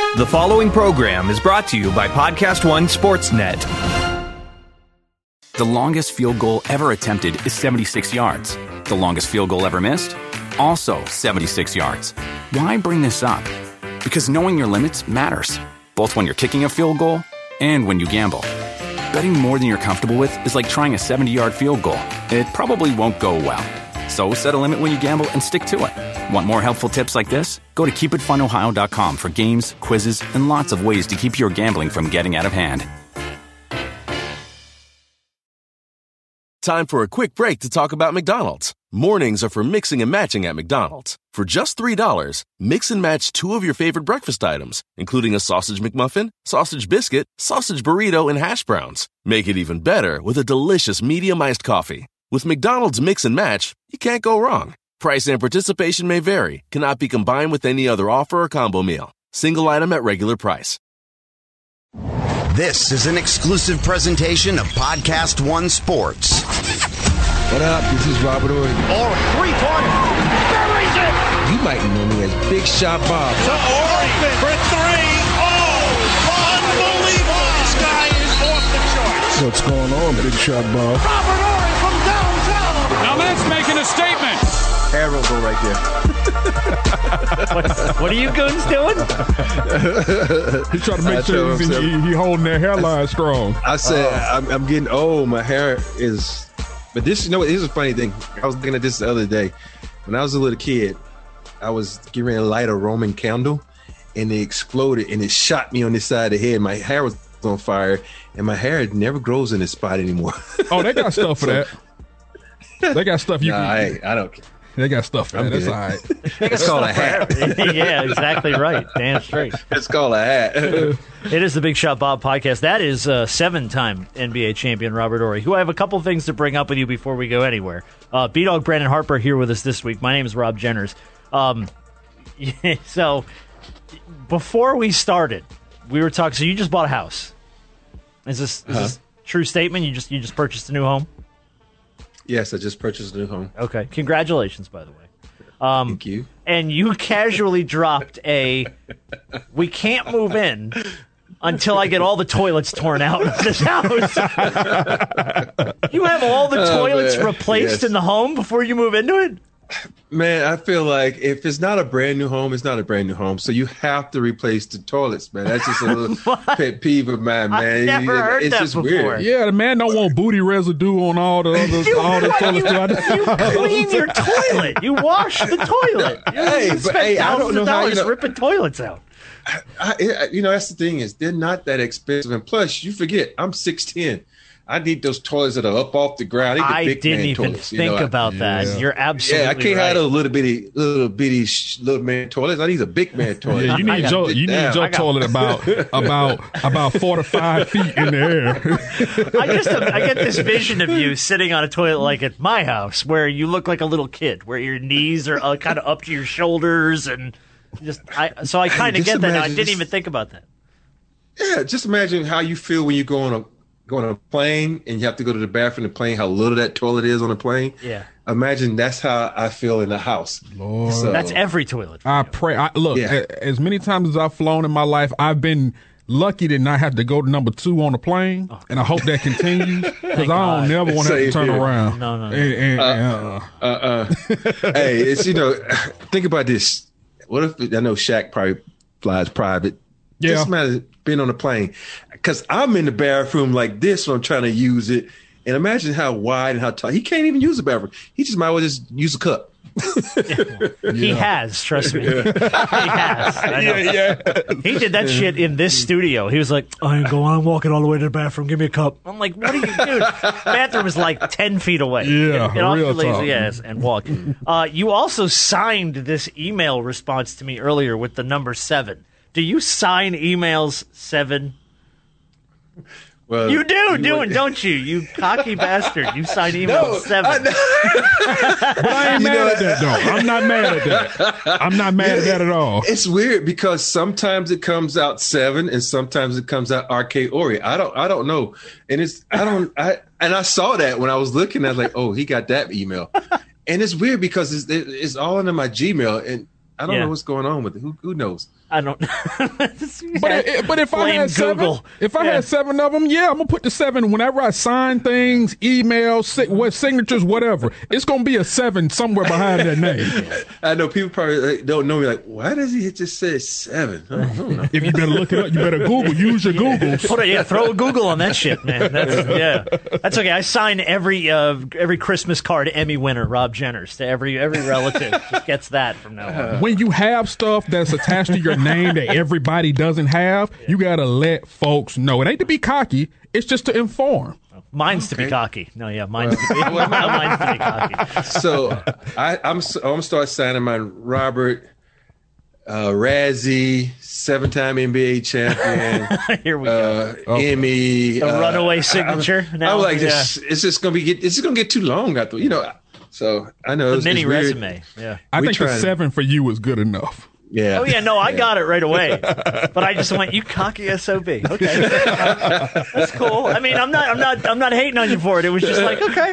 The following program is brought to you by Podcast One Sportsnet. The longest field goal ever attempted is 76 yards. The longest field goal ever missed? Also 76 yards. Why bring this up? Because knowing your limits matters, both when you're kicking a field goal and when you gamble. Betting more than you're comfortable with is like trying a 70-yard field goal. It probably won't go well. So set a limit when you gamble and stick to it. Want more helpful tips like this? Go to keepitfunohio.com for games, quizzes, and lots of ways to keep your gambling from getting out of hand. Time for a quick break to talk about McDonald's. Mornings are for mixing and matching at McDonald's. For just $3, mix and match 2 of your favorite breakfast items, including a sausage McMuffin, sausage biscuit, sausage burrito, and hash browns. Make it even better with a delicious medium iced coffee. With McDonald's Mix and Match, you can't go wrong. Price and participation may vary, cannot be combined with any other offer or combo meal. Single item at regular price. This is an exclusive presentation of Podcast One Sports. What up? This is Robert Ory. Or three-pointer. Buries it. You might know me as Big Shot Bob. To Ory for 3. Oh, unbelievable. This guy is off the charts. What's going on, Big Shot Bob? Robert Ory from downtown. Now that's making a statement. Arrow go right there. What are you goons doing? He's trying to make sure he holding that hairline strong. I said, I'm getting old. My hair is... But this, you know what? Here's a funny thing. I was looking at this the other day. When I was a little kid, I was getting ready to light a Roman candle, and it exploded, and it shot me on this side of the head. My hair was on fire, and my hair never grows in this spot anymore. Oh, they got stuff for that. They got stuff you can... I don't care. They got stuff for that. That's all right. It's called a hat. Yeah, exactly right. Damn straight. It's called a hat. It is the Big Shot Bob podcast. That is 7-time NBA champion Robert Ory, who I have a couple things to bring up with you before we go anywhere. B-Dog Brandon Harper here with us this week. My name is Rob Jenners. So, before we started, we were talking. So you just bought a house. Is this a true statement? You just purchased a new home? Yes, I just purchased a new home. Okay. Congratulations, by the way. Thank you. And you casually dropped we can't move in until I get all the toilets torn out of this house. You have all the toilets replaced in the home before you move into it? Man, I feel like if it's not a brand new home, it's not a brand new home. So you have to replace the toilets, man. That's just a little pet peeve of mine, man. I've never heard it's that just before. Weird. Yeah, the man don't want booty residue on all the toilets. You clean your toilet. You wash the toilet. I don't know how ripping toilets out. That's the thing is they're not that expensive, and plus you forget I'm 6'10". I need those toilets that are up off the ground. I didn't even toilets, think about that. Yeah. You're absolutely I can't right. have those little bitty little man toilets. I need a big man toilet. Yeah, you need your toilet about 4 to 5 feet in the air. I get this vision of you sitting on a toilet like at my house, where you look like a little kid, where your knees are kind of up to your shoulders, and so I kind of get that now. I didn't even think about that. Yeah, just imagine how you feel when you go on a plane and you have to go to the bathroom in the plane, how little that toilet is on a plane. Yeah. Imagine that's how I feel in the house. Lord. So, that's every toilet. I pray. As many times as I've flown in my life, I've been lucky to not have to go to number 2 on the plane, and I hope that continues because I don't never want to have to turn around. No. Hey, it's think about this. What if I know Shaq probably flies private? Yeah. Just imagine being on a plane, because I'm in the bathroom like this when I'm trying to use it, and imagine how wide and how tall. He can't even use the bathroom. He just might as well just use a cup. He has, trust me. He has. I know. Yeah. He did that shit in this studio. He was like, I'm walking all the way to the bathroom. Give me a cup. I'm like, what are you doing? Bathroom is like 10 feet away. Yeah, Get off real your lazy talk. ass and walk. You also signed this email response to me earlier with the number 7. Do you sign emails 7? Well, You don't you? You cocky bastard. You sign emails 7. But I ain't mad at that, though. I'm not mad at that. I'm not mad at that at all. It's weird because sometimes it comes out 7 and sometimes it comes out RK Ori. I don't know. And I saw that when I was looking. I was like, oh, he got that email. And it's weird because it's all under my Gmail, and I don't know what's going on with it. Who knows? I don't. But if I had Google. had 7 of them, I'm gonna put the 7 whenever I sign things, emails, what signatures, whatever. It's gonna be a 7 somewhere behind that name. I know people probably don't know me. Like, why does he just say 7? I don't know. If you better look it up, you better Google. Use your Google. Throw a Google on that shit, man. That's okay. I sign every Christmas card Emmy winner Rob Jenners to every relative. Just gets that from now on. When you have stuff that's attached to your name that everybody doesn't have, you gotta let folks know. It ain't to be cocky. It's just to inform. Mine's to be cocky. No, mine's to be cocky. So I'm gonna start signing my Robert Razzie, 7-time NBA champion. Here we go. Emmy. The runaway signature. I'm like, it's just gonna get too long. So I know the mini resume. Yeah, I think the 7 for you is good enough. Yeah. Oh yeah, no, I got it right away. But I just went, you cocky SOB. Okay, that's cool. I mean, I'm not hating on you for it. It was just like, okay,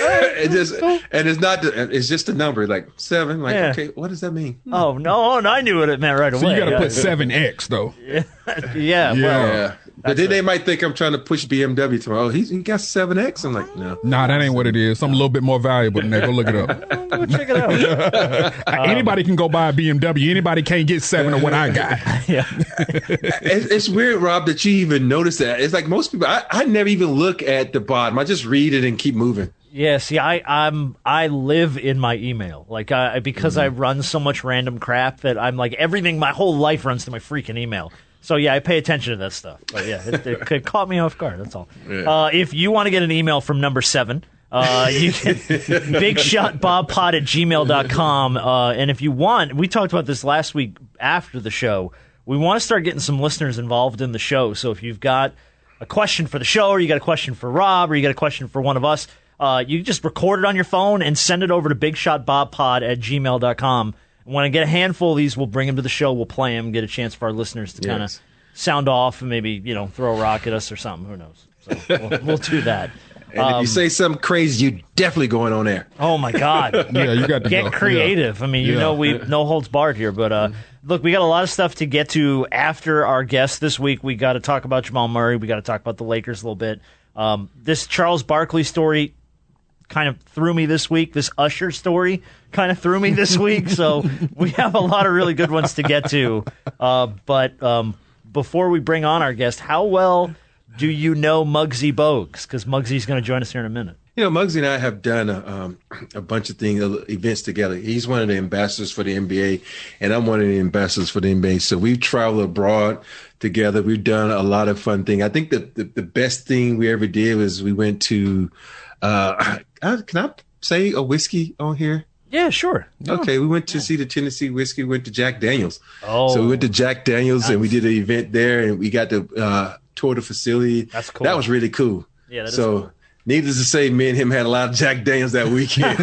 it's just a number, like 7. Like, okay, what does that mean? Oh no, I knew what it meant right away. So you got to put 7X though. Yeah. Well, but then they might think I'm trying to push BMW tomorrow. Oh, he got 7X. I'm like, no. Nah, that ain't what it is. Something a little bit more valuable than that. Go look it up. Go check it out. Anybody can go buy a BMW. Anybody can't get 7 of what I got. Yeah. It's weird, Rob, that you even notice that. It's like most people, I never even look at the bottom. I just read it and keep moving. Yeah, see, I live in my email, like because I run so much random crap that I'm like everything. My whole life runs through my freaking email. So yeah, I pay attention to that stuff. But yeah, it caught me off guard. That's all. Yeah. If you want to get an email from number 7, you can bigshotbobpod@gmail.com. And if you want, we talked about this last week after the show. We want to start getting some listeners involved in the show. So if you've got a question for the show, or you got a question for Rob, or you got a question for one of us, you can just record it on your phone and send it over to bigshotbobpod@gmail.com. When I get a handful of these, we'll bring them to the show. We'll play them, get a chance for our listeners to kind of sound off and maybe throw a rock at us or something. Who knows? So we'll do that. And if you say something crazy, you're definitely going on air. Oh my God! Yeah, you got to get creative. Yeah. I mean, we no holds barred here. But look, we got a lot of stuff to get to after our guest this week. We got to talk about Jamal Murray. We got to talk about the Lakers a little bit. This Charles Barkley story kind of threw me this week. This Usher story kind of threw me this week. So we have a lot of really good ones to get to. But before we bring on our guest, how well do you know Muggsy Bogues? Because Muggsy's going to join us here in a minute. Muggsy and I have done a bunch of events together. He's one of the ambassadors for the NBA, and I'm one of the ambassadors for the NBA. So we've traveled abroad together. We've done a lot of fun things. I think that the best thing we ever did was we went to can I say a whiskey on here? Yeah, sure. Okay, we went to see the Tennessee whiskey. We went to Jack Daniels. Oh, so we went to Jack Daniels and we did an event there, and we got to tour the facility. That's cool. That was really cool. Yeah, that is cool. Needless to say, me and him had a lot of Jack Daniels that weekend.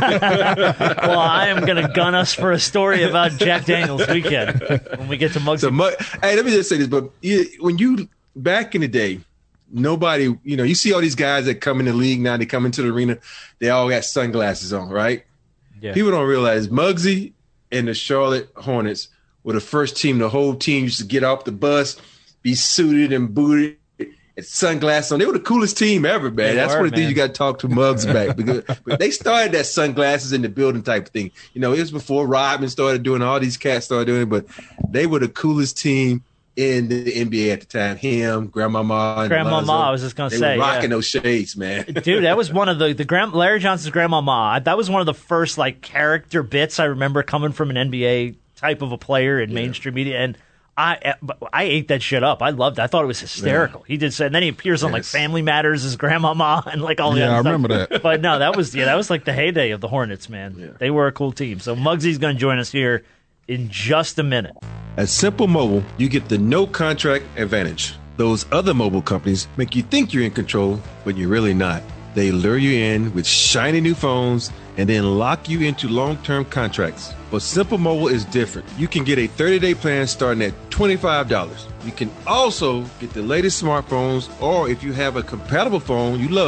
Well, I am going to gun us for a story about Jack Daniels weekend when we get to Muggsy. Hey, let me just say this, but when you back in the day, nobody, you see all these guys that come in the league now, they come into the arena, they all got sunglasses on, right? Yeah. People don't realize Muggsy and the Charlotte Hornets were the first team. The whole team used to get off the bus, be suited and booted, and sunglasses on. They were the coolest team ever, man. That's one of the things you got to talk to Muggs back. Because but they started that sunglasses in the building type of thing. It was before Rodman started doing it, all these cats started doing it, but they were the coolest team in the NBA at the time. Him, Grandmama, I was just gonna say, they were rocking those shades, man. Dude, that was one of the Larry Johnson's Grandmama. That was one of the first character bits I remember coming from an NBA type of a player in mainstream media, and I ate that shit up. I loved it. I thought it was hysterical. Yeah. He did say, and then he appears on Family Matters as Grandmama and all the other stuff. Yeah, I remember that. But no, that was the heyday of the Hornets, man. Yeah. They were a cool team. So Muggsy's going to join us here in just a minute. At Simple Mobile, you get the no contract advantage. Those other mobile companies make you think you're in control, but you're really not. They lure you in with shiny new phones and then lock you into long-term contracts. But Simple Mobile is different. You can get a 30-day plan starting at $25. You can also get the latest smartphones, or if you have a compatible phone you love,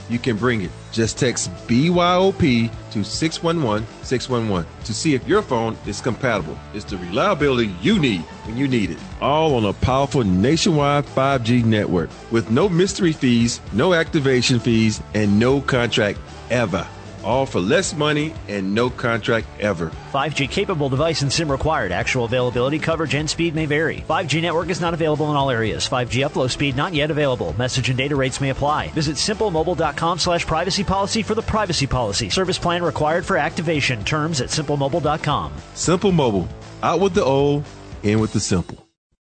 you can bring it. Just text BYOP to 611-611 to see if your phone is compatible. It's the reliability you need when you need it. All on a powerful nationwide 5G network with no mystery fees, no activation fees, and no contract ever. All for less money and no contract ever. 5G capable device and SIM required. Actual availability, coverage, and speed may vary. 5G network is not available in all areas. 5G upload speed not yet available. Message and data rates may apply. Visit simplemobile.com/privacy policy for the privacy policy. Service plan required for activation. Terms at simplemobile.com. Simple Mobile. Out with the old, in with the simple.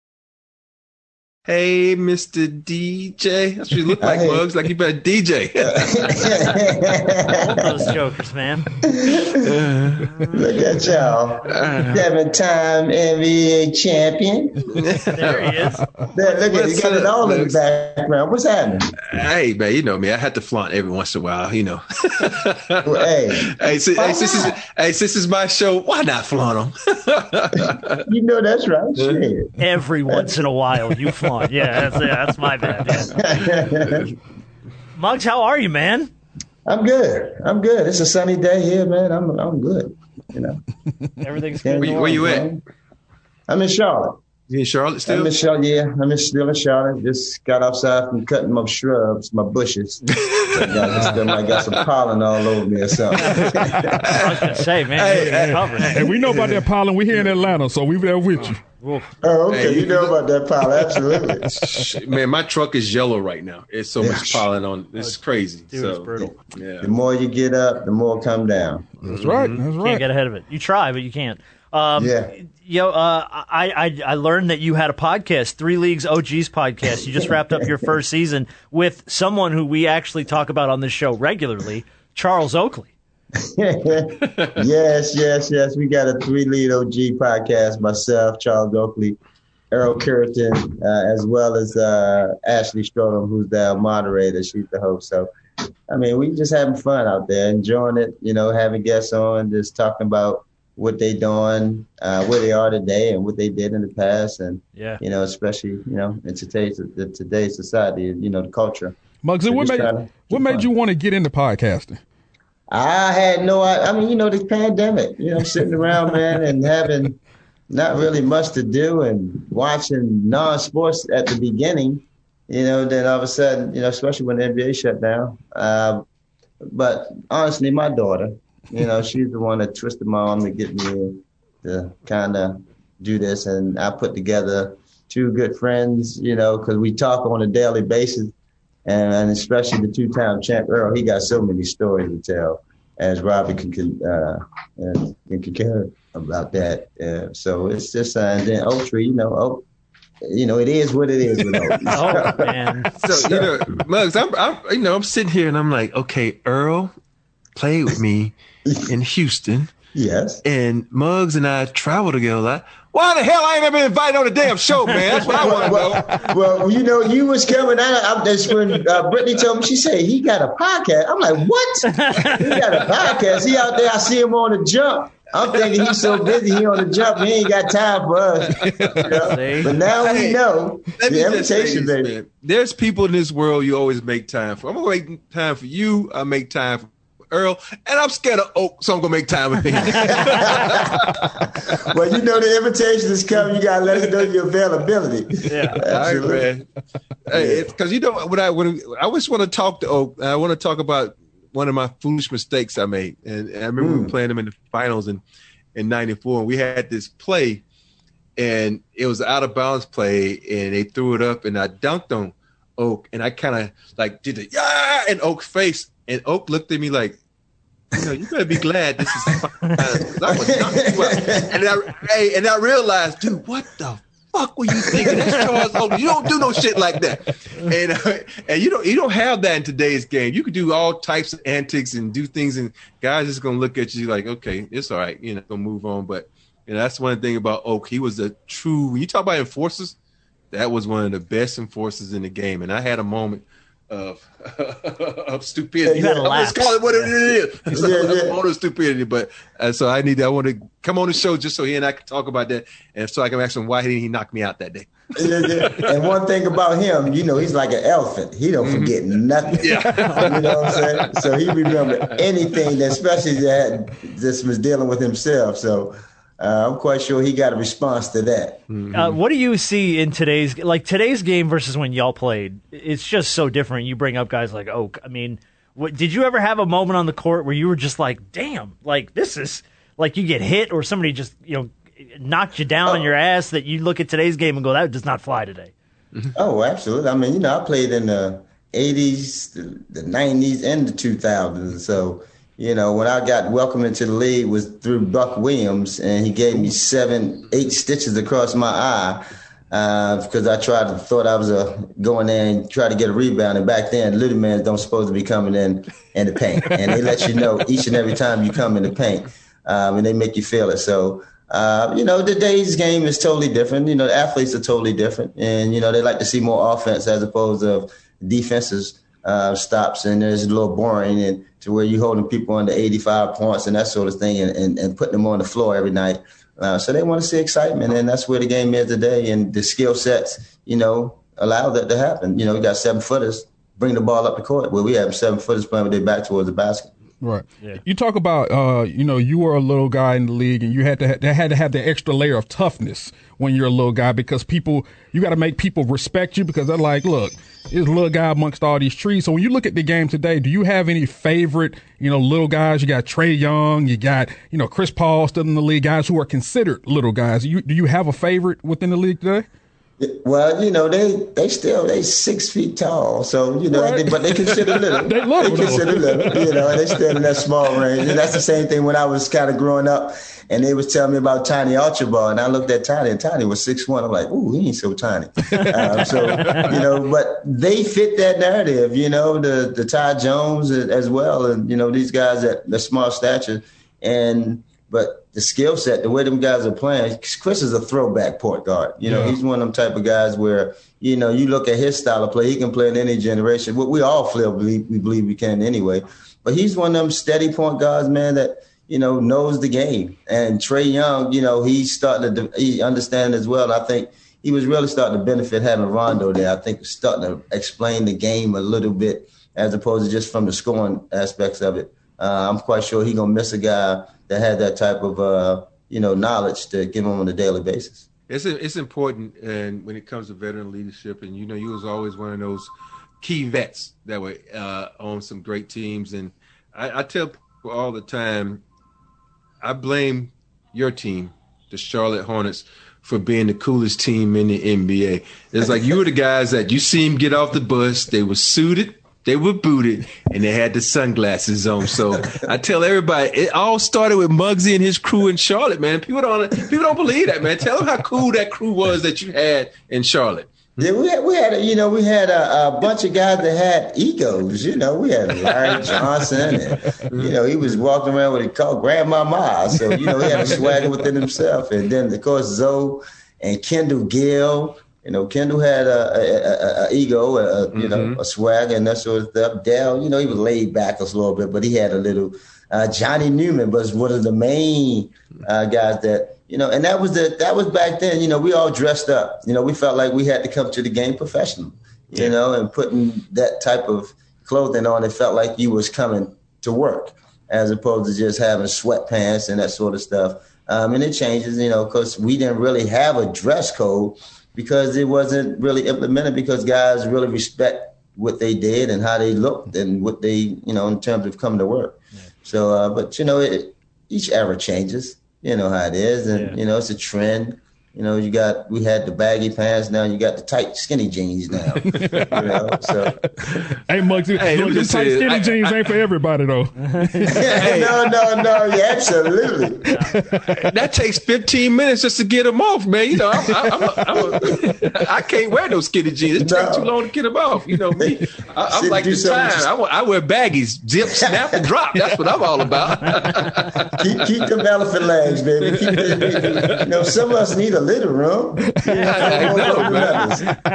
Hey, Mr. DJ. That's what you look like, Muggs. Like you better DJ. All those jokers, man. Look at y'all. 7-time NBA champion. There he is. There, look at you. Got it all in the background. What's happening? Hey, man, you know me. I had to flaunt every once in a while, you know. Well, hey, since this is my show, why not flaunt them? You know that's right. Shit. Every once in a while, you flaunt. Yeah, that's my bad. Yeah. Muggs, how are you, man? I'm good. It's a sunny day here, man. I'm good. You know, everything's good. Where you at? I'm in Charlotte. You in Charlotte still? I'm in Charlotte. Yeah, still in Charlotte. Just got outside from cutting my shrubs, my bushes. I got some pollen all over me or something. I was gonna say, man. Hey, we know about that pollen. We're here in Atlanta, so we're there with you. Oh, okay. Hey, you know about that pollen. Absolutely. Man, my truck is yellow right now. It's so much pollen on. It's crazy. Dude, it's brutal. Yeah. The more you get up, the more come down. That's right. That's right. Can't get ahead of it. You try, but you can't. Yeah. I learned that you had a podcast, 3 Leagues OGs podcast. You just wrapped up your first season with someone who we actually talk about on this show regularly, Charles Oakley. Yes. We got a 3 Lead OG podcast, myself, Charles Oakley, Earl Curtin, as well as Ashley Strodham, who's the moderator. She's the host. So, I mean, we just having fun out there, enjoying it, you know, having guests on, just talking about what they doing, where they are today and what they did in the past. And, you know, especially, you know, in today's society, you know, the culture. Muggsy, So what made you want to get into podcasting? I had I mean, you know, the pandemic, you know, sitting around, man, and having not really much to do and watching non-sports at the beginning, you know, then all of a sudden, you know, especially when the NBA shut down. But honestly, my daughter, you know, she's the one that twisted my arm to get me in to kind of do this. And I put together 2 good friends, you know, because we talk on a daily basis. And especially the 2-time champ Earl, he got so many stories to tell, as Robbie can care about that. So it's just, and then Oaktree, you know, it is what it is with Oak. Oh man! So you know, Muggs, I'm sitting here and I'm like, okay, Earl played with me in Houston. Yes. And Muggs and I travel together a lot. Why the hell I ain't never been invited on the damn show, man? That's what I want to know. Well, you know, you was coming out. That's when Brittany told me. She said he got a podcast. I'm like, what? He got a podcast. He out there. I see him on the jump. I'm thinking he's so busy. He on the jump. He ain't got time for us. You know? But now we know the invitation, baby. Man. There's people in this world you always make time for. I'm gonna make time for you. I make time for Earl, and I'm scared of Oak, so I'm gonna make time with him. Well, you know the invitation is coming. You gotta let us know your availability. Yeah, absolutely. All right, man. Hey, because you know when I just want to talk to Oak. I want to talk about one of my foolish mistakes I made, and I remember we were playing them in the finals in '94, and we had this play, and it was an out of bounds play, and they threw it up, and I dunked on Oak, and I kind of like did the in Oak's face. And Oak looked at me like, you know, you better be glad this is fine. And I realized, dude, what the fuck were you thinking? That's Charles Oak. You don't do no shit like that. And you don't have that in today's game. You could do all types of antics and do things, and guys just gonna look at you like, okay, it's all right, you know, gonna move on. But you know, that's one thing about Oak. He was a true. When you talk about enforcers, that was one of the best enforcers in the game. And I had a moment of stupidity. You had a Let's call it what it is. It's a moment of stupidity. But so I want to come on the show just so he and I can talk about that, and so I can ask him why didn't he knock me out that day. And one thing about him, he's like an elephant. He don't forget nothing. Yeah. You know what I'm saying? So he remember anything, especially that just was dealing with himself. So I'm quite sure he got a response to that. What do you see in today's game versus when y'all played? It's just so different. You bring up guys like Oak. I mean, did you ever have a moment on the court where you were just like, damn, like this is like you get hit or somebody just, knocked you down on your ass that you look at today's game and go, that does not fly today? Oh, absolutely. I mean, I played in the 80s, the 90s, and the 2000s. So, when I got welcomed into the league was through Buck Williams, and he gave me 7-8 stitches across my eye because I thought I was going there and try to get a rebound. And back then, little men don't supposed to be coming in the paint. And they let you know each and every time you come in the paint, and they make you feel it. So, today's game is totally different. The athletes are totally different. And, they like to see more offense as opposed to defenses stops. And it's a little boring and to where you're holding people under 85 points and that sort of thing and putting them on the floor every night. So they want to see excitement. And that's where the game is today. And the skill sets, allow that to happen. We got 7-footers, bring the ball up the court. Well, we have 7-footers playing with their back towards the basket. Right. Yeah. You talk about, you were a little guy in the league and you had to have the extra layer of toughness when you're a little guy because you got to make people respect you because they're like, look, there's a little guy amongst all these trees. So when you look at the game today, do you have any favorite, little guys? You got Trae Young, you got, Chris Paul still in the league, guys who are considered little guys. Do you have a favorite within the league today? Well, they 6 feet tall, so right. But they consider little. they consider little, and they still in that small range. And that's the same thing when I was kind of growing up, and they was telling me about Tiny Archibald, and I looked at Tiny, and Tiny was 6'1". I'm like, ooh, he ain't so tiny. But they fit that narrative, the Ty Jones as well, and these guys at the small stature, but the skill set, the way them guys are playing, Chris is a throwback point guard. He's one of them type of guys where, you look at his style of play, he can play in any generation. We all believe we can anyway. But he's one of them steady point guards, man, that, knows the game. And Trae Young, he understands as well. I think he was really starting to benefit having Rondo there. I think starting to explain the game a little bit as opposed to just from the scoring aspects of it. I'm quite sure he's going to miss a guy that had that type of, knowledge to give him on a daily basis. It's important, and when it comes to veteran leadership, and you was always one of those key vets that were on some great teams. And I tell people all the time, I blame your team, the Charlotte Hornets, for being the coolest team in the NBA. It's like you were the guys that you see them get off the bus, they were suited, they were booted, and they had the sunglasses on. So I tell everybody, it all started with Muggsy and his crew in Charlotte, man. People don't believe that, man. Tell them how cool that crew was that you had in Charlotte. Yeah, we had a bunch of guys that had egos. We had Larry Johnson, and he was walking around with a called Grandmama. So he had a swagger within himself. And then of course Zoe and Kendall Gill. Kendall had a ego, a swag and that sort of stuff. Dell, he was laid back a little bit, but he had a little. Johnny Newman was one of the main guys that, and that was back then. We all dressed up. We felt like we had to come to the game professional, and putting that type of clothing on, it felt like you was coming to work as opposed to just having sweatpants and that sort of stuff. And it changes, because we didn't really have a dress code. Because it wasn't really implemented because guys really respect what they did and how they looked and what they, in terms of coming to work. Yeah. So, but, each era changes. You know how it is. And, it's a trend. We had the baggy pants. Now you got the tight, skinny jeans now. So. Hey, Muggsy, those tight, skinny jeans ain't for everybody, though. No, yeah, absolutely. That takes 15 minutes just to get them off, man. I can't wear those skinny jeans. It takes too long to get them off. Me, I'm like the time. I wear baggies, zip, snap, and drop. That's what I'm all about. keep them elephant legs, baby. Some of us need a little room. I know, man.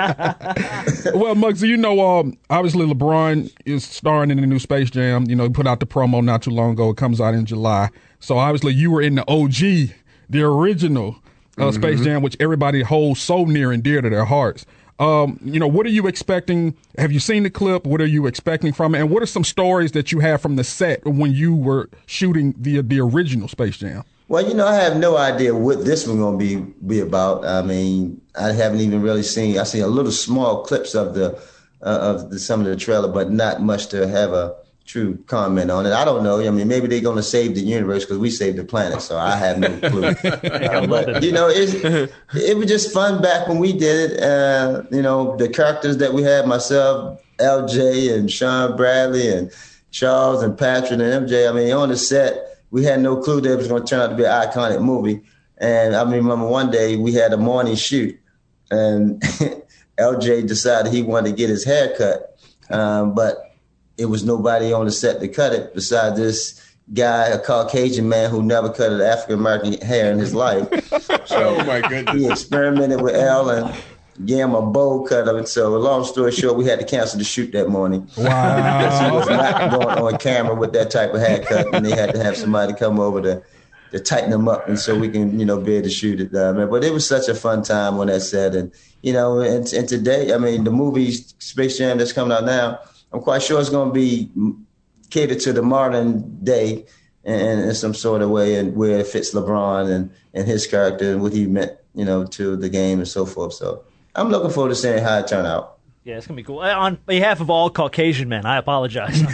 Well, Muggsy, you know, obviously LeBron is starring in the new Space Jam. You know, he put out the promo not too long ago. It comes out in July. So obviously you were in the OG, the original Space Jam, which everybody holds so near and dear to their hearts. You know, what are you expecting? Have you seen the clip? What are you expecting from it? And what are some stories that you have from the set when you were shooting the original Space Jam? Well, you know, I have no idea what this one's going to be about. I mean, I haven't even really seen. I seen a little small clips of some of the trailer, but not much to have a true comment on it. I don't know. I mean, maybe they're going to save the universe because we saved the planet, so I have no clue. But, you know, it was just fun back when we did it. You know, the characters that we had, myself, LJ and Sean Bradley and Charles and Patrick and MJ, I mean, on the set, we had no clue that it was going to turn out to be an iconic movie. And I remember one day we had a morning shoot, and LJ decided he wanted to get his hair cut, but it was nobody on the set to cut it besides this guy, a Caucasian man who never cut an African-American hair in his life. So oh, my goodness. He experimented with Al and gave him a bowl cut of it. So long story short, we had to cancel the shoot that morning. Wow. Because he was not going on camera with that type of haircut, and they had to have somebody come over to tighten him up and so we can, you know, be able to shoot it. But it was such a fun time on that set. And, you know, and today, I mean, the movie Space Jam that's coming out now, I'm quite sure it's going to be catered to the modern day in some sort of way, and where it fits LeBron and his character and what he meant, you know, to the game and so forth. So I'm looking forward to seeing how it turn out. Yeah, it's going to be cool. On behalf of all Caucasian men, I apologize.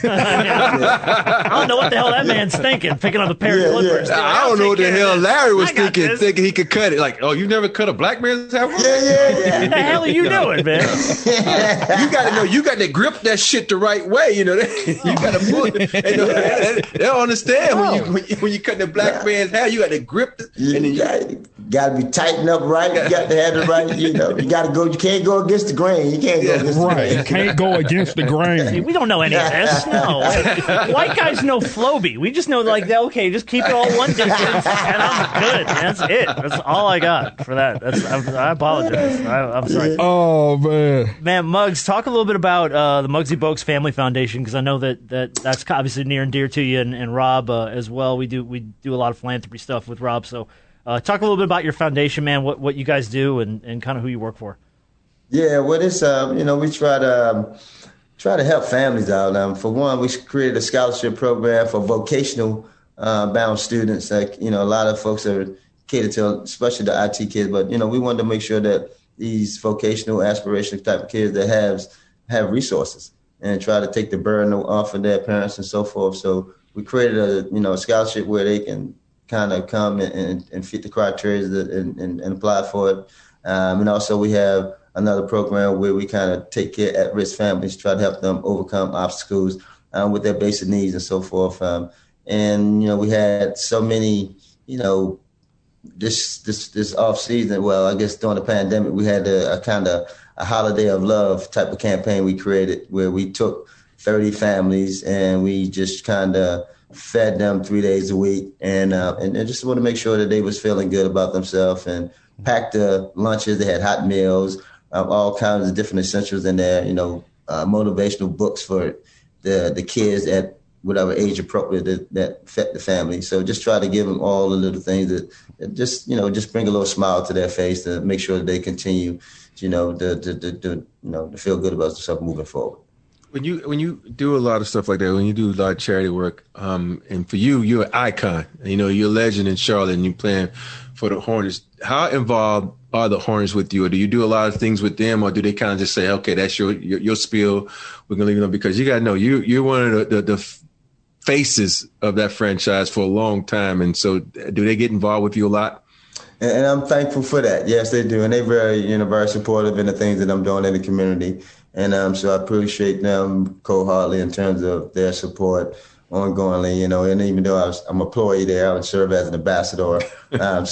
I don't know what the hell that man's thinking, picking up a pair of clippers. Yeah. I don't know what the hell Larry was thinking he could cut it. Like, oh, you never cut a black man's hair? Yeah. What the hell are you doing, man? You got to know, you got to grip that shit the right way. You know, you got to pull it. They don't understand when you cut the black man's hair, you got to grip it. And then you got to be tightened up right. You got to have it right. You know, you got to go. You can't go against the grain. You can't go against the grain. You can't go against the grain. See, we don't know any of this. No. White guys know Floby. We just know, like, okay, just keep it all one distance, and I'm good. That's it. That's all I got for that. I apologize. I'm sorry. Oh, man. Man, Muggs, talk a little bit about the Muggsy Bogues Family Foundation, because I know that's obviously near and dear to you, and Rob as well. We do a lot of philanthropy stuff with Rob. So talk a little bit about your foundation, man, what you guys do, and kind of who you work for. Yeah, well, it's you know, we try to help families out. For one, we created a scholarship program for vocational bound students. Like, you know, a lot of folks are catered to, especially the IT kids. But, you know, we wanted to make sure that these vocational, aspirational type of kids that have resources and try to take the burden off of their parents and so forth. So we created a scholarship where they can kind of come and fit the criteria and apply for it. And also we have another program where we kind of take care at-risk families, try to help them overcome obstacles with their basic needs and so forth. And, you know, we had so many, you know, this off season. Well, I guess during the pandemic, we had a kind of a holiday of love type of campaign we created where we took 30 families and we just kind of fed them 3 days a week and just want to make sure that they was feeling good about themselves and packed the lunches. They had hot meals, all kinds of different essentials in there, you know, motivational books for the kids at whatever age appropriate that fit the family. So just try to give them all the little things that just bring a little smile to their face to make sure that they continue, to feel good about themselves moving forward. When you do a lot of stuff like that, when you do a lot of charity work, and for you, you're an icon. You know, you're a legend in Charlotte, and you're playing for the Hornets. How involved are the Hornets with you, or do you do a lot of things with them, or do they kind of just say, "Okay, that's your spiel. We're gonna leave it alone"? Because you gotta know you're one of the faces of that franchise for a long time, and so do they get involved with you a lot? And I'm thankful for that. Yes, they do, and they're very supportive in the things that I'm doing in the community. And so I appreciate them wholeheartedly in terms of their support ongoingly, you know, and even though I'm an employee there, I would serve as an ambassador. But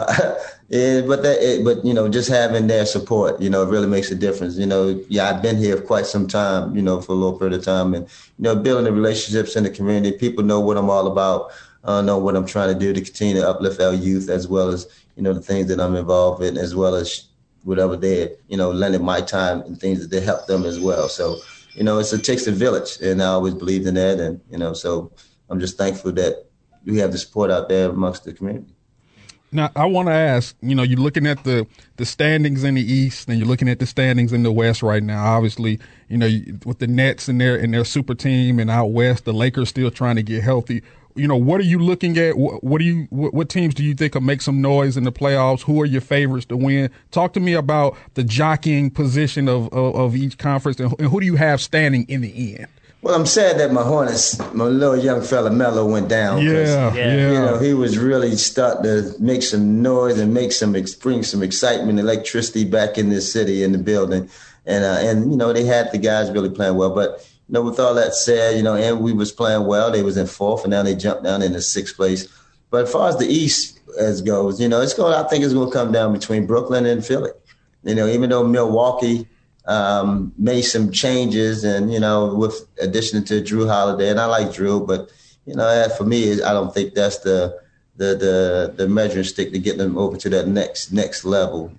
you know, just having their support, you know, it really makes a difference. You know, I've been here for quite some time, you know, for a little period of time, and, you know, building the relationships in the community. People know what I'm all about. know what I'm trying to do to continue to uplift our youth, as well as, the things that I'm involved in, as well as whatever they're, lending my time and things that they help them as well. So, it takes a village, and I always believed in that. And, so I'm just thankful that we have the support out there amongst the community. Now, I want to ask, you're looking at the standings in the East and you're looking at the standings in the West right now. Obviously, with the Nets and their super team, and out West, the Lakers still trying to get healthy. What are you looking at? What teams do you think will make some noise in the playoffs? Who are your favorites to win? Talk to me about the jockeying position of each conference, and who do you have standing in the end? Well, I'm sad that my Hornets, my little young fella Melo, went down. Yeah. He was really starting to make some noise and bring some excitement, electricity back in this city, in the building, and they had the guys really playing well. But with all that said, and we was playing well. They was in 4th, and now they jumped down into 6th place. But as far as the East goes, I think it's going to come down between Brooklyn and Philly. Even though Milwaukee made some changes, and with addition to Drew Holiday, and I like Drew, but for me, I don't think that's the measuring stick to get them over to that next level.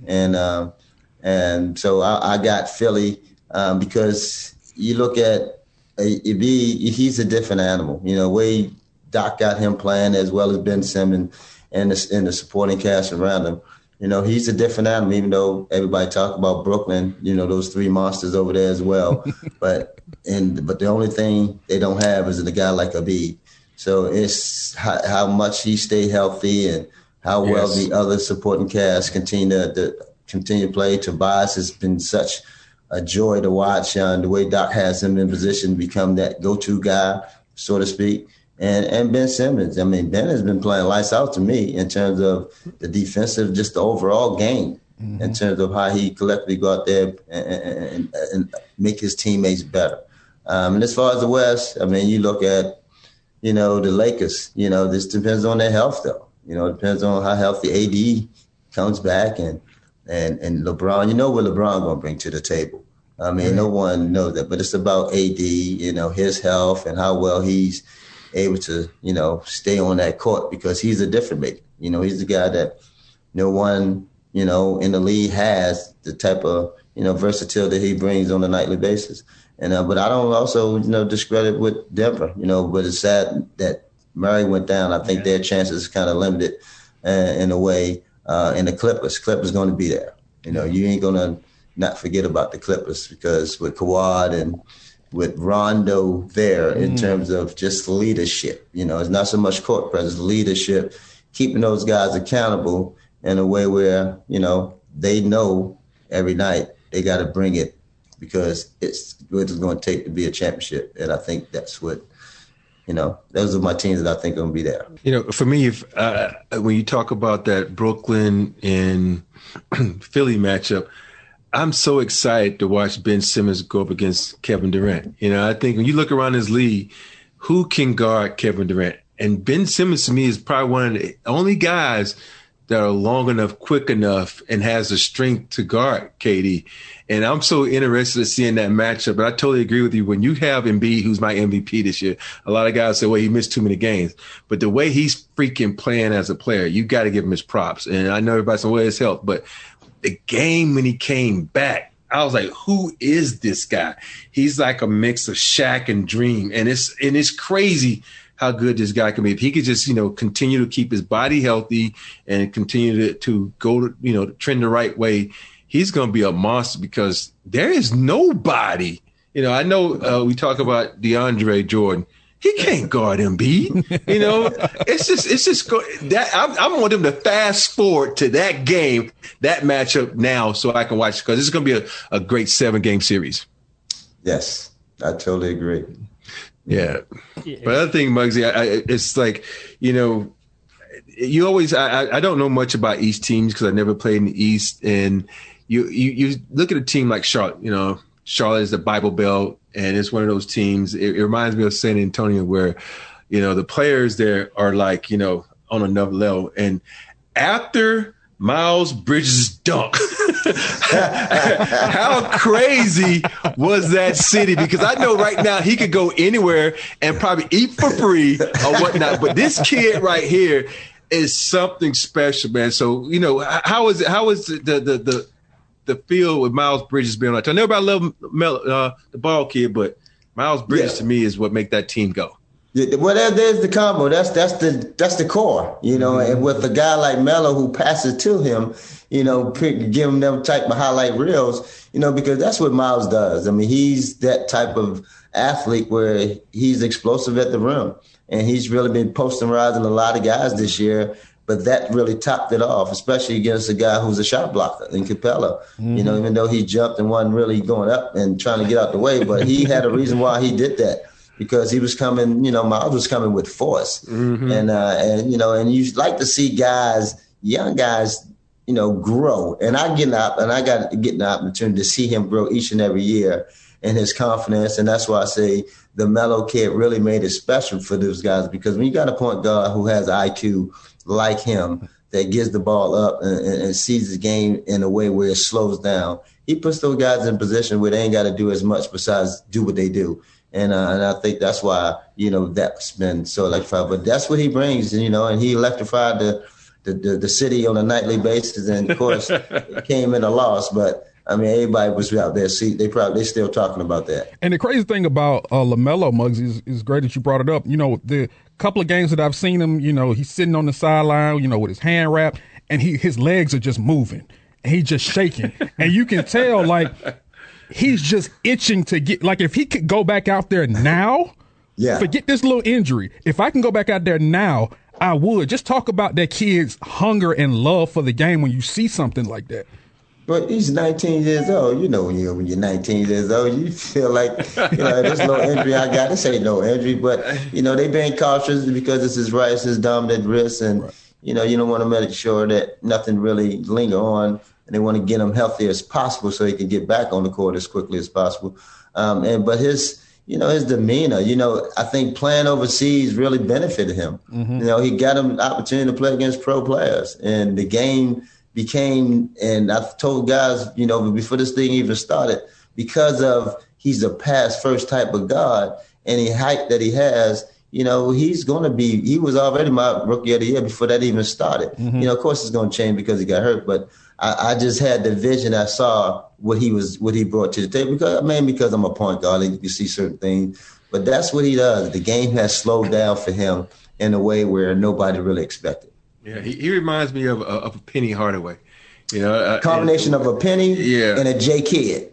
And so I got Philly because you look at he's a different animal. Way Doc got him playing, as well as Ben Simmons and the supporting cast around him. He's a different animal, even though everybody talk about Brooklyn, those 3 monsters over there as well. but the only thing they don't have is a guy like Embiid. So it's how much he stay healthy and how well the other supporting cast continue to play. Tobias has been such a joy to watch, the way Doc has him in position to become that go-to guy, so to speak. And Ben Simmons. I mean, Ben has been playing lights out to me in terms of the defensive, just the overall game, in terms of how he collectively go out there and make his teammates better. And as far as the West, I mean, you look at, the Lakers, this depends on their health, though. It depends on how healthy AD comes back and LeBron. What LeBron going to bring to the table. I mean, no one knows that, but it's about AD, his health and how well he's able to, stay on that court, because he's a different maker. He's the guy that no one, in the league has the type of, versatility he brings on a nightly basis. And but I don't also, discredit with Denver, but it's sad that Murray went down. I think their chances kind of limited in a way. And the Clippers going to be there. You ain't going to not forget about the Clippers, because with Kawhi and with Rondo there in terms of just leadership, it's not so much court presence, leadership, keeping those guys accountable in a way where, they know every night they got to bring it, because it's what it's going to take to be a championship. And I think that's what, those are my teams that I think are going to be there. For me, if when you talk about that Brooklyn and Philly matchup, I'm so excited to watch Ben Simmons go up against Kevin Durant. I think when you look around this league, who can guard Kevin Durant? And Ben Simmons, to me, is probably one of the only guys that are long enough, quick enough, and has the strength to guard KD. And I'm so interested in seeing that matchup. But I totally agree with you. When you have Embiid, who's my MVP this year, a lot of guys say, well, he missed too many games. But the way he's freaking playing as a player, you got to give him his props. And I know everybody's saying, well, his health. But the game when he came back, I was like, who is this guy? He's like a mix of Shaq and Dream. And it's crazy how good this guy can be. If he could just, continue to keep his body healthy and continue to go to, trend the right way, he's going to be a monster, because there is nobody. I know we talk about DeAndre Jordan. He can't guard Embiid. It's just that I want them to fast forward to that game, that matchup now, so I can watch, because this is going to be a great 7-game series. Yes, I totally agree. Yeah. But other thing, Muggsy, it's like, you always, I don't know much about East teams because I never played in the East. And you look at a team like Charlotte, Charlotte is the Bible Belt, and it's one of those teams. It reminds me of San Antonio, where, the players there are like, on another level. And after Miles Bridges dunk. How crazy was that city? Because I know right now he could go anywhere and probably eat for free or whatnot. But this kid right here is something special, man. So, you know, how is the field with Miles Bridges being on? I know everybody love the ball kid, but Miles Bridges to me is what make that team go. Well, there's the combo. That's the core, you know. And with a guy like Melo who passes to him, you know, give him them type of highlight reels, you know, because that's what Miles does. I mean, he's that type of athlete where he's explosive at the rim, and he's really been posterizing a lot of guys this year. But that really topped it off, especially against a guy who's a shot blocker in Capella. You know, even though he jumped and wasn't really going up and trying to get out the way, but he had a reason why he did that. Because he was coming, you know, Miles was coming with force. And you know, and you like to see guys, young guys, you know, grow. And I get the opportunity to see him grow each and every year in his confidence. And that's why I say the Melo kid really made it special for those guys. Because when you got a point guard who has IQ like him that gives the ball up and sees the game in a way where it slows down, he puts those guys in position where they ain't got to do as much besides do what they do. And I think that's why, you know, that's been so electrified. But that's what he brings, you know, and he electrified the city on a nightly basis. And, of course, it came in a loss. But, I mean, everybody was out there. See, they still talking about that. And the crazy thing about LaMelo, Muggs, is great that you brought it up. You know, the couple of games that I've seen him, you know, he's sitting on the sideline, you know, with his hand wrapped, and his legs are just moving. And he's just shaking. And you can tell, like, he's just itching to get, like, if he could go back out there now, forget this little injury. If I can go back out there now, I would. Just talk about that kid's hunger and love for the game when you see something like that. But he's 19 years old. You know, when you're 19 years old, you feel like, you know, this little injury I got. This ain't no injury, but, you know, they being cautious because it's his right, it's his dominant wrist, and, you know, you don't want to make sure that nothing really linger on. And they want to get him healthy as possible so he can get back on the court as quickly as possible. But his demeanor, you know, I think playing overseas really benefited him. You know, he got him the opportunity to play against pro players, and the game became. And I've told guys, you know, before this thing even started, because of he's a pass first type of guard and the height that he has. You know, he's going to be. He was already my rookie of the year before that even started. You know, of course, it's going to change because he got hurt, but. I just had the vision. I saw what he brought to the table because I'm a point guard. You can see certain things, but that's what he does. The game has slowed down for him in a way where nobody really expected. Yeah, he reminds me of a Penny Hardaway. You know, a combination of a Penny and a J Kidd.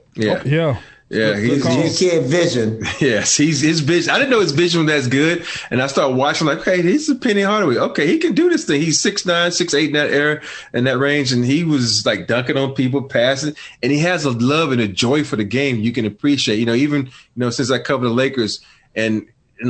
Yeah, he's J-Kidd vision. Yes, his vision. I didn't know his vision was that good, and I started watching like, okay, this is Penny Hardaway. Okay, he can do this thing. He's 6'9", 6'8" in that area, in that range, and he was like dunking on people, passing, and he has a love and a joy for the game you can appreciate. You know, even since I covered the Lakers and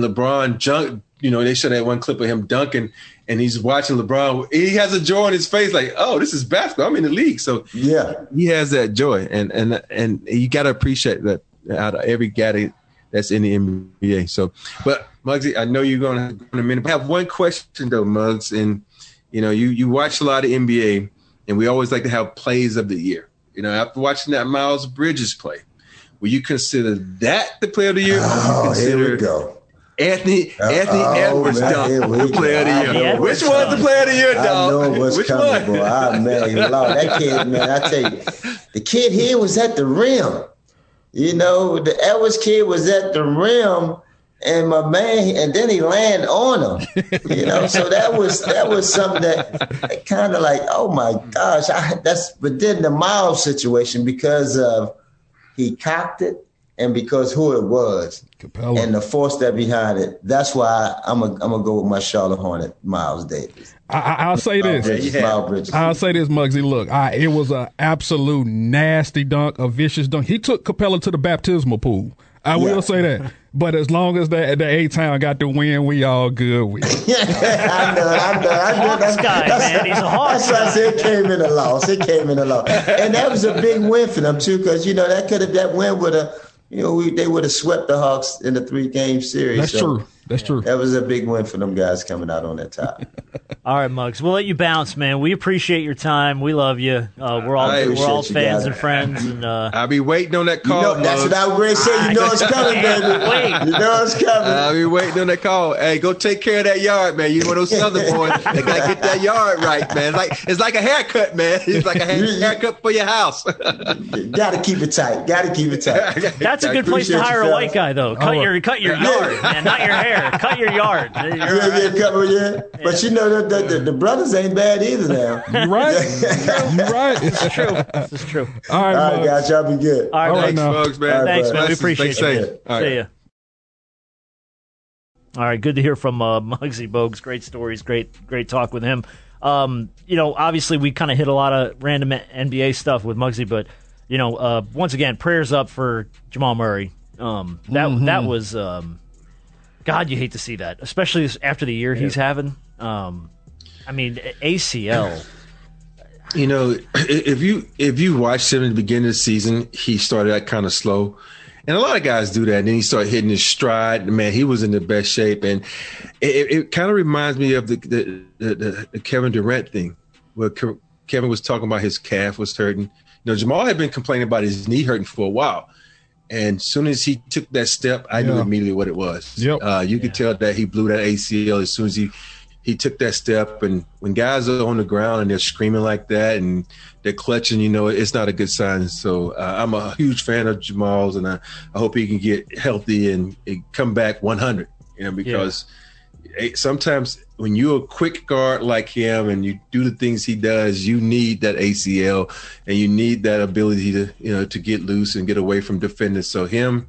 LeBron, you know, they showed that one clip of him dunking. And he's watching LeBron. He has a joy on his face, like, "Oh, this is basketball. I'm in the league." So he has that joy, and you got to appreciate that out of every guy that's in the NBA. So, but Muggsy, I know you're going to go in a minute. But I have one question though, Muggs, and you know, you watch a lot of NBA, and we always like to have plays of the year. You know, after watching that Miles Bridges play, will you consider that the player of the year? Oh, here we go. Anthony Edwards, the player of the year. Which one's the player of the year, dog? I know what's coming, boy. Man, Lord, that kid, man, I tell you, the kid here was at the rim. You know, the Edwards kid was at the rim, and my man, and then he landed on him. You know, so that was something that kind of like, oh my gosh, but then the Miles situation, because of he cocked it. And because who it was, Capella, and the force that behind it, that's why I'm gonna go with my Charlotte Hornet, Miles Davis. I'll say this. I'll say this, Muggsy. Look, it was an absolute nasty dunk, a vicious dunk. He took Capella to the baptismal pool. I will say that. But as long as the A-Town got the win, we all good with it. I know. Hawks guy, man. He's a Hawks guy. That's why I said it came in a loss. And that was a big win for them, too, because, you know, that win would have, you know, they would have swept the Hawks in the 3-game series. That's true. That's true. That was a big win for them guys coming out on that top. All right, Muggs. We'll let you bounce, man. We appreciate your time. We love you. We're all fans and friends. And I'll be waiting on that call. That's what I was going to say. You know it's coming, baby. Wait. You know it's coming. I'll be waiting on that call. Hey, go take care of that yard, man. You one of those Southern boys. They gotta get that yard right, man. It's like a haircut, man. It's like a haircut for your house. Gotta keep it tight. That's a good place to hire a white guy, though. Cut your yard, man, not your hair. Cut your yard. Yeah. But you know the brothers ain't bad either now. You're right. You're right. This is true. All right, guys. Y'all be good. All right, thanks, folks, man. Thanks, man. We appreciate it. All right. See ya. All right, good to hear from Muggsy Bogues. Great stories, great talk with him. Obviously we kind of hit a lot of random NBA stuff with Muggsy, but once again, prayers up for Jamal Murray. That was God, you hate to see that, especially after the year he's having. ACL. If you watched him in the beginning of the season, he started out kind of slow. And a lot of guys do that. And then he started hitting his stride. Man, he was in the best shape. And it kind of reminds me of the Kevin Durant thing, where Kevin was talking about his calf was hurting. Jamal had been complaining about his knee hurting for a while. And as soon as he took that step, I knew immediately what it was. Yep. You could tell that he blew that ACL as soon as he took that step. And when guys are on the ground and they're screaming like that and they're clutching, it's not a good sign. So I'm a huge fan of Jamal's, and I hope he can get healthy and come back 100, because sometimes when you're a quick guard like him and you do the things he does, you need that ACL and you need that ability to get loose and get away from defenders. So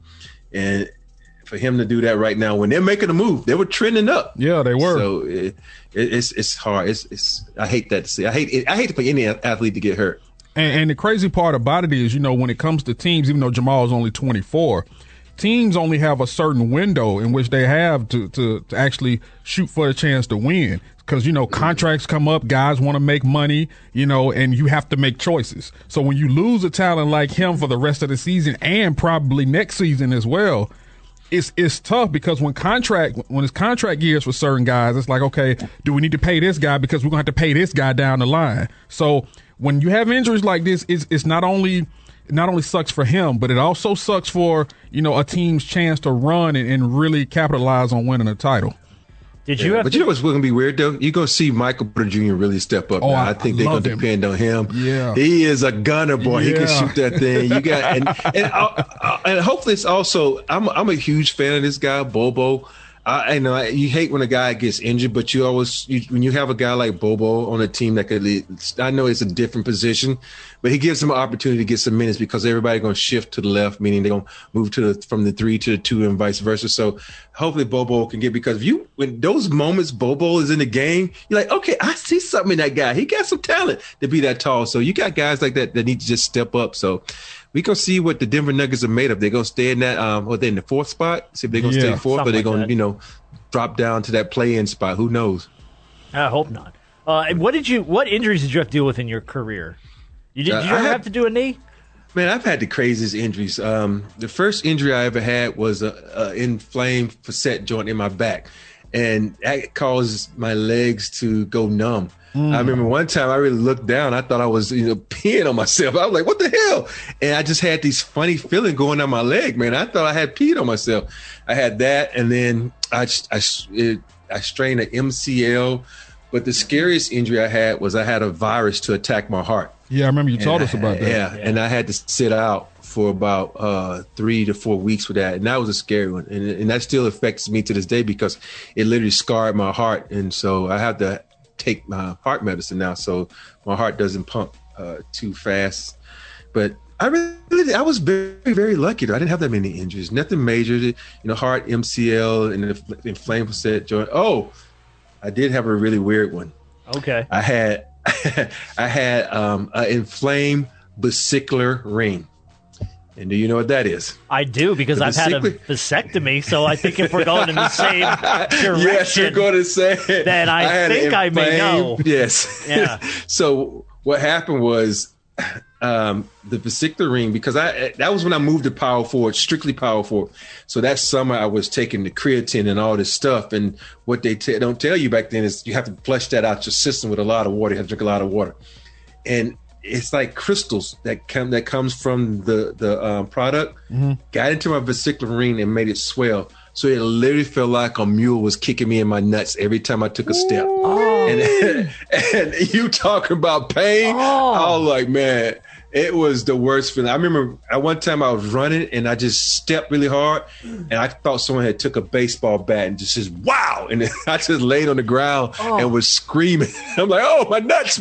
for him to do that right now, when they're making a move, they were trending up. Yeah, they were. So it's hard. I hate that to see. I hate for any athlete to get hurt. And the crazy part about it is, when it comes to teams, even though Jamal is only 24, teams only have a certain window in which they have to actually shoot for a chance to win. Because, contracts come up, guys want to make money, and you have to make choices. So when you lose a talent like him for the rest of the season and probably next season as well, it's tough, because when it's contract years for certain guys, it's like, okay, do we need to pay this guy because we're going to have to pay this guy down the line? So when you have injuries like this, it's not only sucks for him, but it also sucks for, a team's chance to run and really capitalize on winning a title. But you know what's going to be weird, though? You're going to see Michael Porter Jr. really step up. I think they're going to depend on him. Yeah. He is a gunner, boy. Yeah. He can shoot that thing. You got and hopefully it's also, I'm a huge fan of this guy, Bobo. I know you hate when a guy gets injured, but when you have a guy like Bobo on a team that could lead, I know it's a different position, but he gives him an opportunity to get some minutes because everybody's going to shift to the left, meaning they're going to move from the 3 to the 2 and vice versa. So hopefully Bobo can get, because when those moments Bobo is in the game, you're like, okay, I see something in that guy. He got some talent to be that tall. So you got guys like that need to just step up. So we going to see what the Denver Nuggets are made of. They're going to stay in that, they're in the 4th spot. See if they're going to stay 4th, or they're going to, drop down to that play-in spot. Who knows? I hope not. What injuries did you have to deal with in your career? Did you ever have to do a knee? Man, I've had the craziest injuries. The first injury I ever had was an inflamed facet joint in my back, and that caused my legs to go numb. I remember one time I really looked down. I thought I was, peeing on myself. I was like, what the hell? And I just had these funny feeling going down my leg, man. I thought I had peed on myself. I had that, and then I strained an MCL. But the scariest injury I had was I had a virus to attack my heart. Yeah, I remember you told us about that. Yeah, and I had to sit out for about 3 to 4 weeks with that. And that was a scary one. And that still affects me to this day because it literally scarred my heart. And so I have to take my heart medicine now so my heart doesn't pump too fast. But I was very, very lucky. I didn't have that many injuries, nothing major. Heart, MCL, and the inflamed facet joint. Oh, I did have a really weird one. Okay. I had an inflamed vesicular ring. And do you know what that is? I do, because I've had a vasectomy, so I think if we're going in the same direction, yes, you're going to say it. Then I think I may know. Yes. Yeah. So what happened was the vesicular ring, because that was when I moved to power forward, strictly power forward. So that summer I was taking the creatine and all this stuff. And what they don't tell you back then is you have to flush that out your system with a lot of water. You have to drink a lot of water. And it's like crystals that comes from the product, got into my vesicular ring and made it swell. So it literally felt like a mule was kicking me in my nuts every time I took a step. And you talking about pain? I was like, man, it was the worst feeling. I remember at one time I was running and I just stepped really hard and I thought someone had took a baseball bat and just says, wow. And then I just laid on the ground and was screaming. I'm like, oh, my nuts.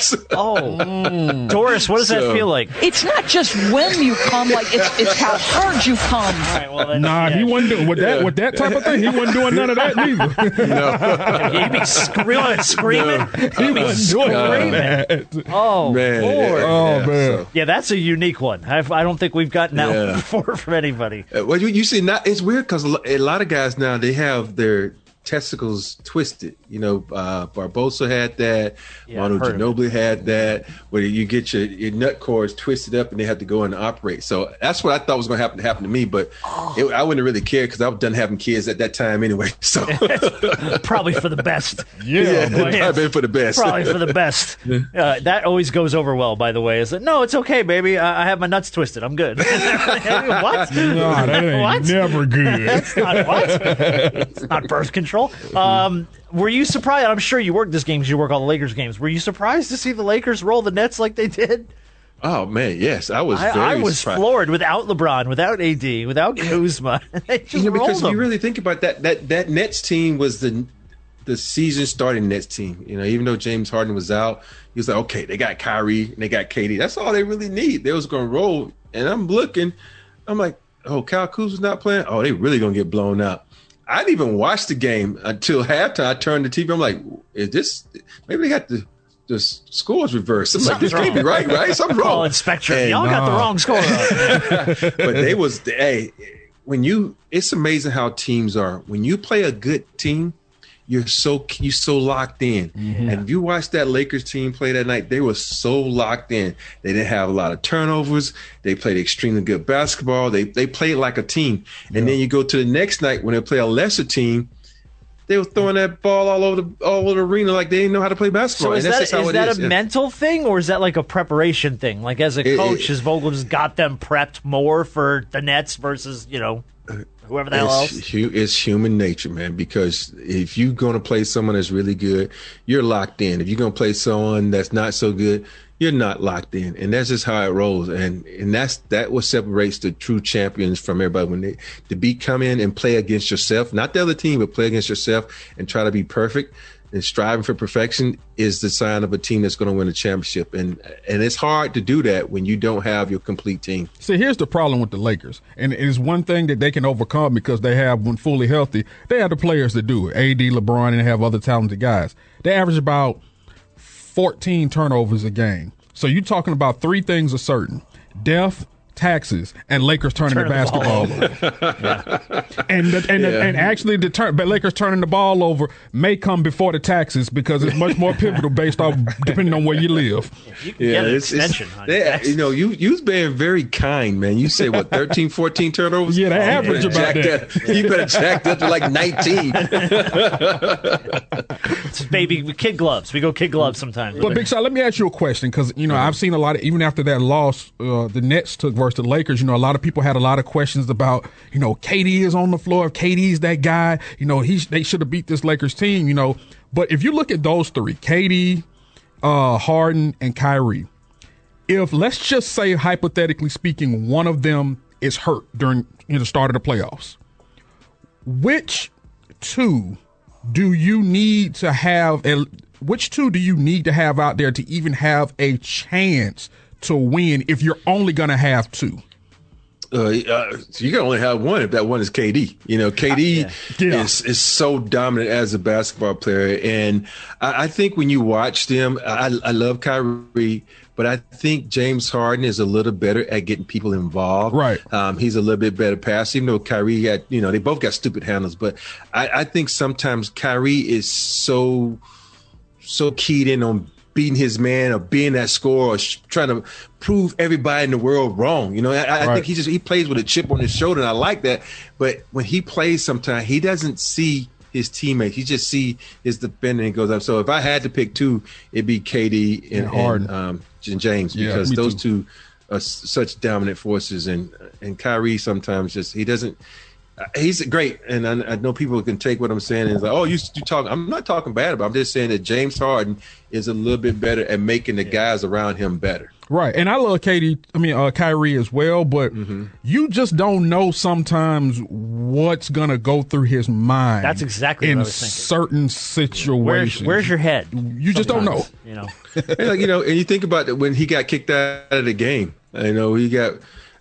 Doris, what does that feel like? It's not just when you come, like it's how hard you come. All right, well, he wasn't doing with that type of thing. He wasn't doing none of that neither. He'd be screaming. He wasn't doing that. Oh, man. Lord. Oh, man. Yeah, that's a unique one. I don't think we've gotten that one before from anybody. Well, you see, it's weird because a lot of guys now, they have their testicles twisted. You know, Barbosa had that. Manu Ginobili had that, where you get your nut cords twisted up and they have to go in and operate. So that's what I thought was going to happen to me, but I wouldn't really care because I was done having kids at that time anyway. So probably for the best. Yeah, probably for the best. Probably for the best. That always goes over well, by the way. Is that no? It's okay, baby. I have my nuts twisted. I'm good. What? No, that ain't never good. That's not what. It's not birth control. Were you surprised? I'm sure you worked this game because you work all the Lakers games. Were you surprised to see the Lakers roll the Nets like they did? Oh, man, yes. I was very I was surprised. Floored without LeBron, without AD, without Kuzma. They just because rolled if you really think about that Nets team was the season starting Nets team. You know, even though James Harden was out, he was like, okay, they got Kyrie and they got KD. That's all they really need. They was going to roll. And I'm like, oh, Kyle Kuzma's not playing? Oh, they really going to get blown out. I didn't even watch the game until halftime. I turned the TV. I'm like, is this – maybe they got the scores reversed. I'm like, this can't be right? Something's wrong. Oh, Inspector. Y'all got the wrong score. But it's amazing how teams are. When you play a good team, you're so locked in. Mm-hmm. And if you watch that Lakers team play that night, they were so locked in. They didn't have a lot of turnovers. They played extremely good basketball. They played like a team. And then you go to the next night when they play a lesser team, they were throwing that ball all over the arena like they didn't know how to play basketball. So is that a mental thing or is that like a preparation thing? Like as a coach, has Vogel just got them prepped more for the Nets versus, whoever the hell else? It's human nature, man, because if you're going to play someone that's really good, you're locked in. If you're going to play someone that's not so good, you're not locked in. And that's just how it rolls. And that what separates the true champions from everybody. When they come in and play against yourself, not the other team, but play against yourself and try to be perfect and striving for perfection is the sign of a team that's going to win a championship. And it's hard to do that when you don't have your complete team. See, here's the problem with the Lakers. And it's one thing that they can overcome because they have, when fully healthy, they have the players that do it. AD, LeBron, and they have other talented guys. They average about 14 turnovers a game. So you're talking about three things are certain: death, taxes, and Lakers turning the basketball over. And actually, but Lakers turning the ball over may come before the taxes because it's much more pivotal based off depending on where you live. You can get an extension. You was being very kind, man. You say what, 13, 14 turnovers? Yeah, they average about that. You better jack that to like 19. It's baby kid gloves. We go kid gloves sometimes. But Big Shot, let me ask you a question because I've seen a lot of, even after that loss, the Nets took versus the Lakers, a lot of people had a lot of questions about, KD is on the floor. If KD's that guy, they should have beat this Lakers team, But if you look at those three, KD, Harden, and Kyrie, if let's just say, hypothetically speaking, one of them is hurt during the start of the playoffs, which two do you need to have out there to even have a chance to win if you're only going to have two? So you can only have one if that one is KD. KD is so dominant as a basketball player. And I think when you watch them, I love Kyrie, but I think James Harden is a little better at getting people involved. Right. He's a little bit better passer, even though Kyrie got, they both got stupid handles. But I think sometimes Kyrie is so keyed in on beating his man or being that scorer or trying to prove everybody in the world wrong. You know, I think he plays with a chip on his shoulder, and I like that. But when he plays sometimes, he doesn't see his teammates. He just see his defender and goes up. So if I had to pick two, it'd be KD and James, because those two are such dominant forces. And Kyrie sometimes he doesn't – he's great, and I know people can take what I'm saying and it's like, oh, you talk. I'm not talking bad about it. I'm just saying that James Harden is a little bit better at making the guys around him better. Right, and I love Kyrie as well, but you just don't know sometimes what's gonna go through his mind. That's exactly in what I was thinking. Certain situations. Where's your head? You just don't know. You know, and you think about it when he got kicked out of the game. I know he got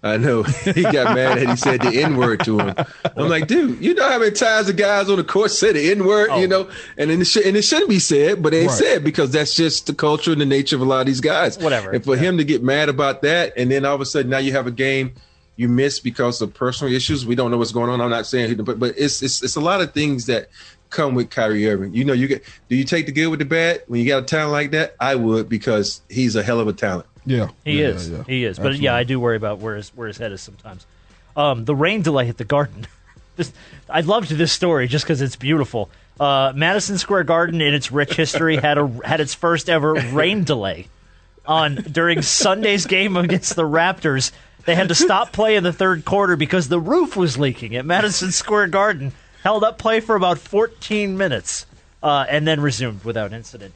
mad and he said the N-word to him. I'm like, dude, you know how many times the guys on the court say the N-word, you know, and it shouldn't be said, but they said because that's just the culture and the nature of a lot of these guys. Whatever. And for him to get mad about that, and then all of a sudden now you have a game you miss because of personal issues. We don't know what's going on. I'm not saying, but it's a lot of things that come with Kyrie Irving. You know, do you take the good with the bad when you got a talent like that? I would, because he's a hell of a talent. Yeah, he is. But Absolutely. I do worry about where his head is sometimes. The rain delay at the Garden. I loved this story just because it's beautiful. Madison Square Garden, in its rich history, had its first ever rain delay during Sunday's game against the Raptors. They had to stop play in the third quarter because the roof was leaking at Madison Square Garden. Held up play for about 14 minutes and then resumed without incident.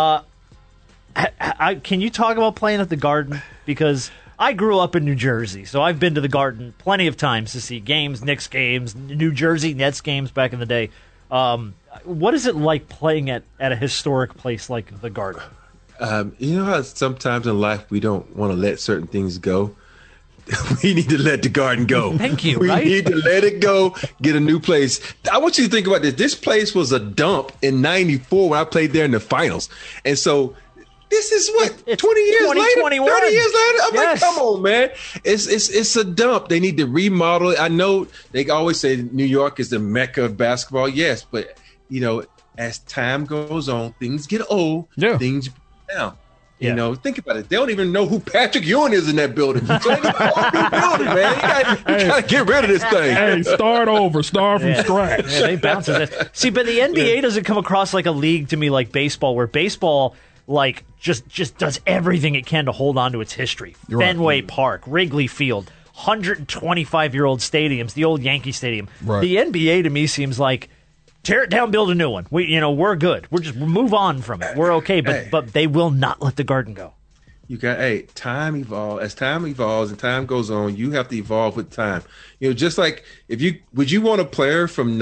Can you talk about playing at the Garden? Because I grew up in New Jersey, so I've been to the Garden plenty of times to see games, Knicks games, New Jersey Nets games back in the day. What is it like playing at a historic place like the Garden? You know how sometimes in life we don't want to let certain things go? We need to let the Garden go. Thank you. We need to let it go, get a new place. I want you to think about this. This place was a dump in '94 when I played there in the finals. And so this is what, 20 years later? 30 years later? I'm like, come on, man. It's a dump. They need to remodel it. I know they always say New York is the mecca of basketball. Yes, but, you know, as time goes on, things get old. Yeah. Things break down. You know, think about it. They don't even know who Patrick Ewing is in that building. So they need a whole new building, man. You got to get rid of this thing. Hey, start over. Start from scratch. Yeah, they bounce it. See, but the NBA doesn't come across like a league to me like baseball, where baseball just does everything it can to hold on to its history. Fenway Park, Wrigley Field, 125-year-old stadiums, the old Yankee Stadium. Right. The NBA to me seems like tear it down, build a new one. We're good. We'll move on from it. We're okay, but they will not let the Garden go. You got time evolves. As time evolves and time goes on, you have to evolve with time. You know, just like would you want a player from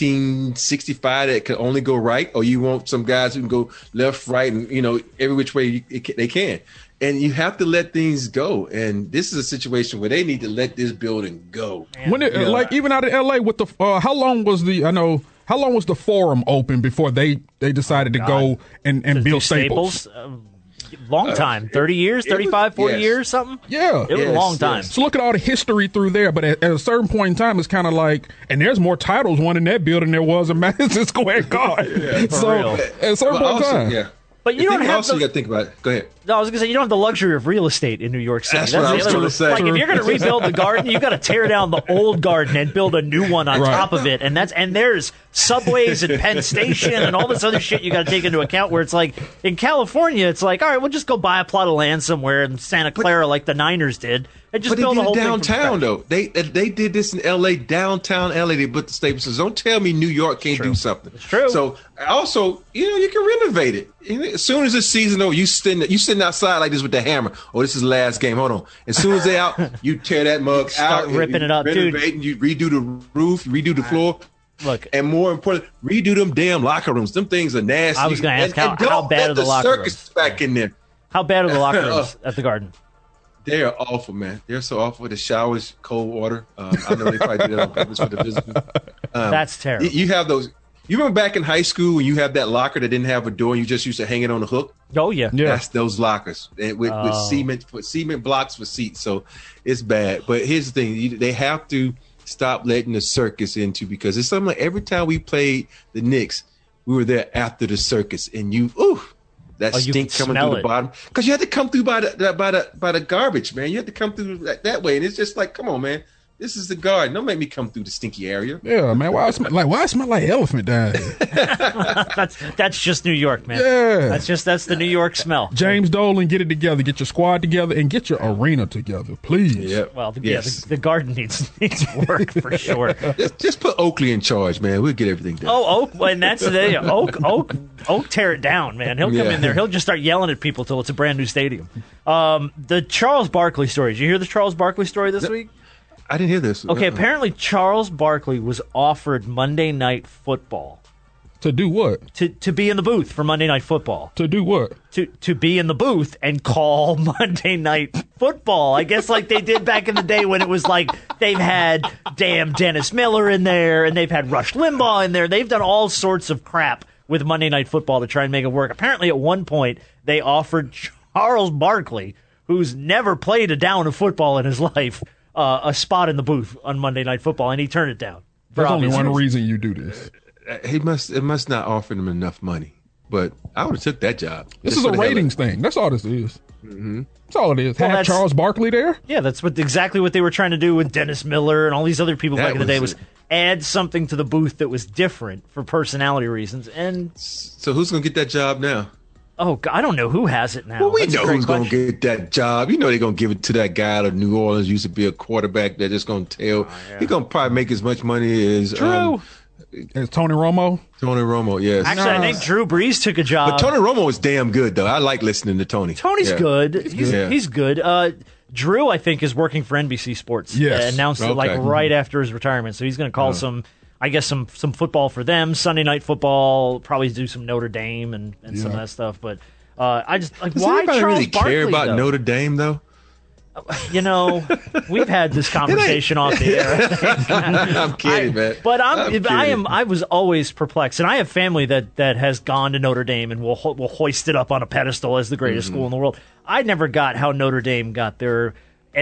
1965 that could only go right, or you want some guys who can go left, right, and every which way they can. And you have to let things go. And this is a situation where they need to let this building go. When even out of LA with the how long was the Forum open before they decided to go and build Staples? Long time, 30 years, 35, 40 years, something? Yeah. It was a long time. So look at all the history through there, but at a certain point in time, it's kind of like, and there's more titles won in that building there was in Madison Square Garden. For real. At a certain point in time. Yeah. But you don't have you got to think about it. Go ahead. No, I was going to say, you don't have the luxury of real estate in New York City. That's what I was going to say. Like, if you're going to rebuild the Garden, you got to tear down the old Garden and build a new one on top of it. And there's subways and Penn Station and all this other shit you got to take into account, where it's like, in California, it's like, all right, we'll just go buy a plot of land somewhere in Santa Clara like the Niners did. And just build the whole downtown, though. They did this in L.A., downtown L.A. They put the Staples. So don't tell me New York can't do something. It's true. So also, you can renovate it. As soon as the season over, you sitting outside like this with the hammer. Oh, this is the last game. Hold on. As soon as they're out, you tear that mug Start out, ripping it up, dude. And you redo the roof, you redo the floor. Look, and more important, redo them damn locker rooms. Them things are nasty. I was going to ask how bad are the locker rooms? Circus back in there. How bad are the locker rooms at the Garden? They are awful, man. They're so awful. The showers, cold water. I know they probably did that on purpose for the visitors. That's terrible. You have those. You remember back in high school when you have that locker that didn't have a door and you just used to hang it on a hook? Oh, yeah. That's those lockers with cement blocks for seats. So it's bad. But here's the thing. They have to stop letting the circus into, because it's something like every time we played the Knicks, we were there after the circus. And that Oh, you stink can coming smell through it. the bottom. Because you had to come through by the garbage, man. You had to come through that way, and it's just like, come on, man. This is the garden. Don't make me come through the stinky area. Yeah, man. Why I smell like elephant down here? That's just New York, man. Yeah. That's the New York smell. James Dolan, get it together. Get your squad together and get your arena together, please. Yep. Well, Yes. the garden needs work for sure. Just put Oakley in charge, man. We'll get everything done. Oh, Oak, and that's the Oak tear it down, man. He'll come in there. He'll just start yelling at people till it's a brand new stadium. The Charles Barkley story. Did you hear the Charles Barkley story this week? I didn't hear this. Okay, apparently Charles Barkley was offered Monday Night Football. To do what? To be in the booth for Monday Night Football. To do what? To be in the booth and call Monday Night Football. I guess like they did back in the day when it was like they've had damn Dennis Miller in there and they've had Rush Limbaugh in there. They've done all sorts of crap with Monday Night Football to try and make it work. Apparently at one point they offered Charles Barkley, who's never played a down of football in his life, a spot in the booth on Monday Night Football, and he turned it down. There's only one reason you do this. It must not offer him enough money. But I would have took that job. This is a ratings thing. That's all this is. Mm-hmm. That's all it is. Well, Have Charles Barkley there? Yeah, that's exactly what they were trying to do with Dennis Miller and all these other people back in the day was add something to the booth that was different for personality reasons. And so who's going to get that job now? Oh, God, I don't know who has it now. Well, we That's a know great who's going to question. get that job. You know they're going to give it to that guy out of New Orleans. Used to be a quarterback. They're just going to tell. He's going to probably make as much money as Drew. As Tony Romo? Tony Romo, yes. Actually, I think Drew Brees took a job. But Tony Romo is damn good, though. I like listening to Tony. Tony's Yeah. good. He's good. Drew, I think, is working for NBC Sports. Yes. Announced it like right after his retirement. So he's going to call some football for them. Sunday Night Football, probably do some Notre Dame and some of that stuff. But I just like Does why anybody Charles really Barkley, care about though? Notre Dame, though? You know, we've had this conversation off the air. I'm kidding, man. But I'm kidding. I was always perplexed, and I have family that has gone to Notre Dame and will hoist it up on a pedestal as the greatest school in the world. I never got how Notre Dame got their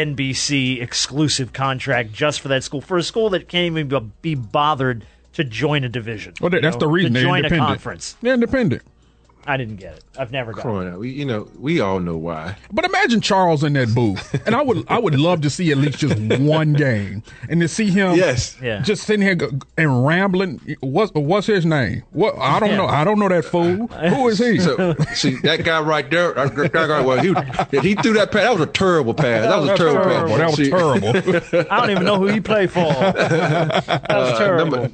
NBC exclusive contract just for that school, for a school that can't even be bothered to join a division. Well, that's the reason to they're join a independent. conference. They're independent. I didn't get it. I've never got it. We all know why. But imagine Charles in that booth, and I would love to see at least just one game, and to see him, just sitting here and rambling. What's his name? What I don't know. I don't know that fool. Who is he? So, see that guy right there. That guy, well, he threw that pass. That was a terrible pass. That was a terrible pass. That was terrible. I don't even know who he played for. That was terrible.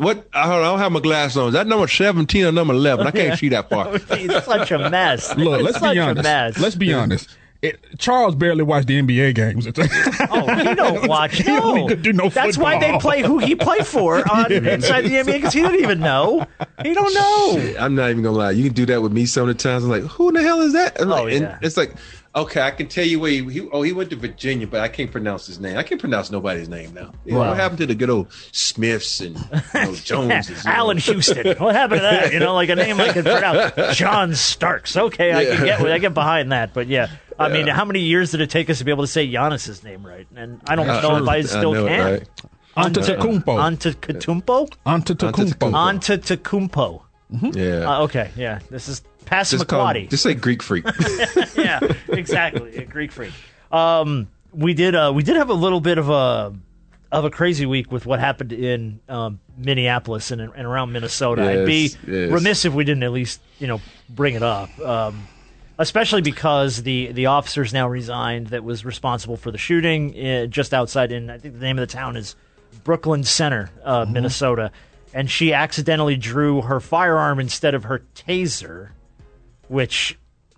I don't have my glasses on. Is that number 17 or number 11? I can't see that far. It's such a mess. Look, It's let's such be a honest. mess. Let's be honest. Charles barely watched the NBA games. Oh, he don't watch. He No, could do no that's why they football. play who he played for inside the NBA because he didn't even know. He don't know. I'm not even gonna lie. You can do that with me some of the times. I'm like, who in the hell is that? And it's like, okay, I can tell you where he went to Virginia, but I can't pronounce his name. I can't pronounce nobody's name now. You know, what happened to the good old Smiths and Joneses? Allen Houston. What happened to that? You know, like a name I could pronounce. John Starks. Okay, I get behind that. But yeah, I mean, how many years did it take us to be able to say Giannis's name right? And I don't know if I still can. Right? Antetokounmpo. Antetokounmpo. Yeah. Okay, yeah. This is Passamaquoddy. Just say Greek freak. Yeah, exactly. A Greek freak. We did have a little bit of a crazy week with what happened in Minneapolis and around Minnesota. I'd be remiss if we didn't at least bring it up. Especially because the officers now resigned that was responsible for the shooting just outside I think the name of the town is Brooklyn Center, Minnesota. And she accidentally drew her firearm instead of her taser, which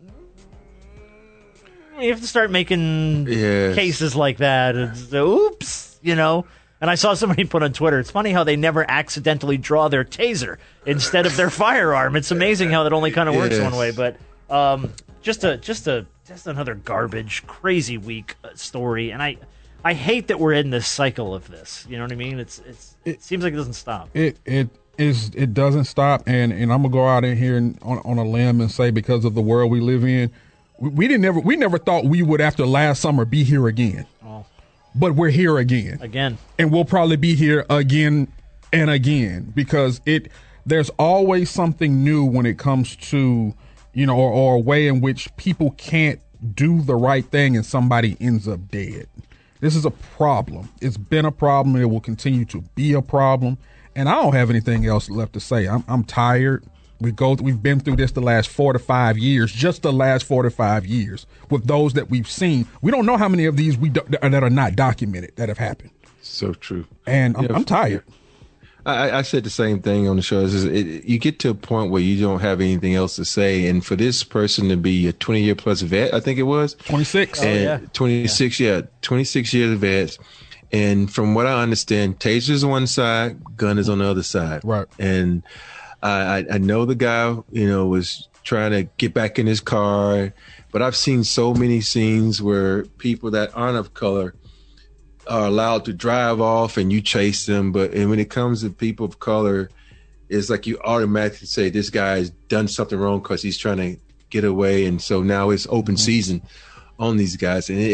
you have to start making cases like that. It's, oops, And I saw somebody put on Twitter, it's funny how they never accidentally draw their taser instead of their firearm. It's amazing how that only kind of works one way. But just another garbage, crazy week story. And I hate that we're in this cycle of this. You know what I mean? It seems like it doesn't stop. It doesn't stop, and I'm gonna go out in here and on a limb and say because of the world we live in, we never thought we would after last summer be here again. Oh. But we're here again, and we'll probably be here again and again because there's always something new when it comes to or a way in which people can't do the right thing and somebody ends up dead. This is a problem. It's been a problem. It will continue to be a problem. And I don't have anything else left to say. I'm tired. We've been through this the last 4 to 5 years, just the last 4 to 5 years with those that we've seen. We don't know how many of these that are not documented that have happened. So true. And I'm tired. I said the same thing on the show. You get to a point where you don't have anything else to say. And for this person to be a 20-year plus vet, I think it was 26. 26 years of vets. And from what I understand, taser's on one side, gun is on the other side. Right. And I know the guy, was trying to get back in his car, but I've seen so many scenes where people that aren't of color are allowed to drive off and you chase them. And when it comes to people of color, it's like you automatically say this guy's done something wrong because he's trying to get away. And so now it's open season on these guys. And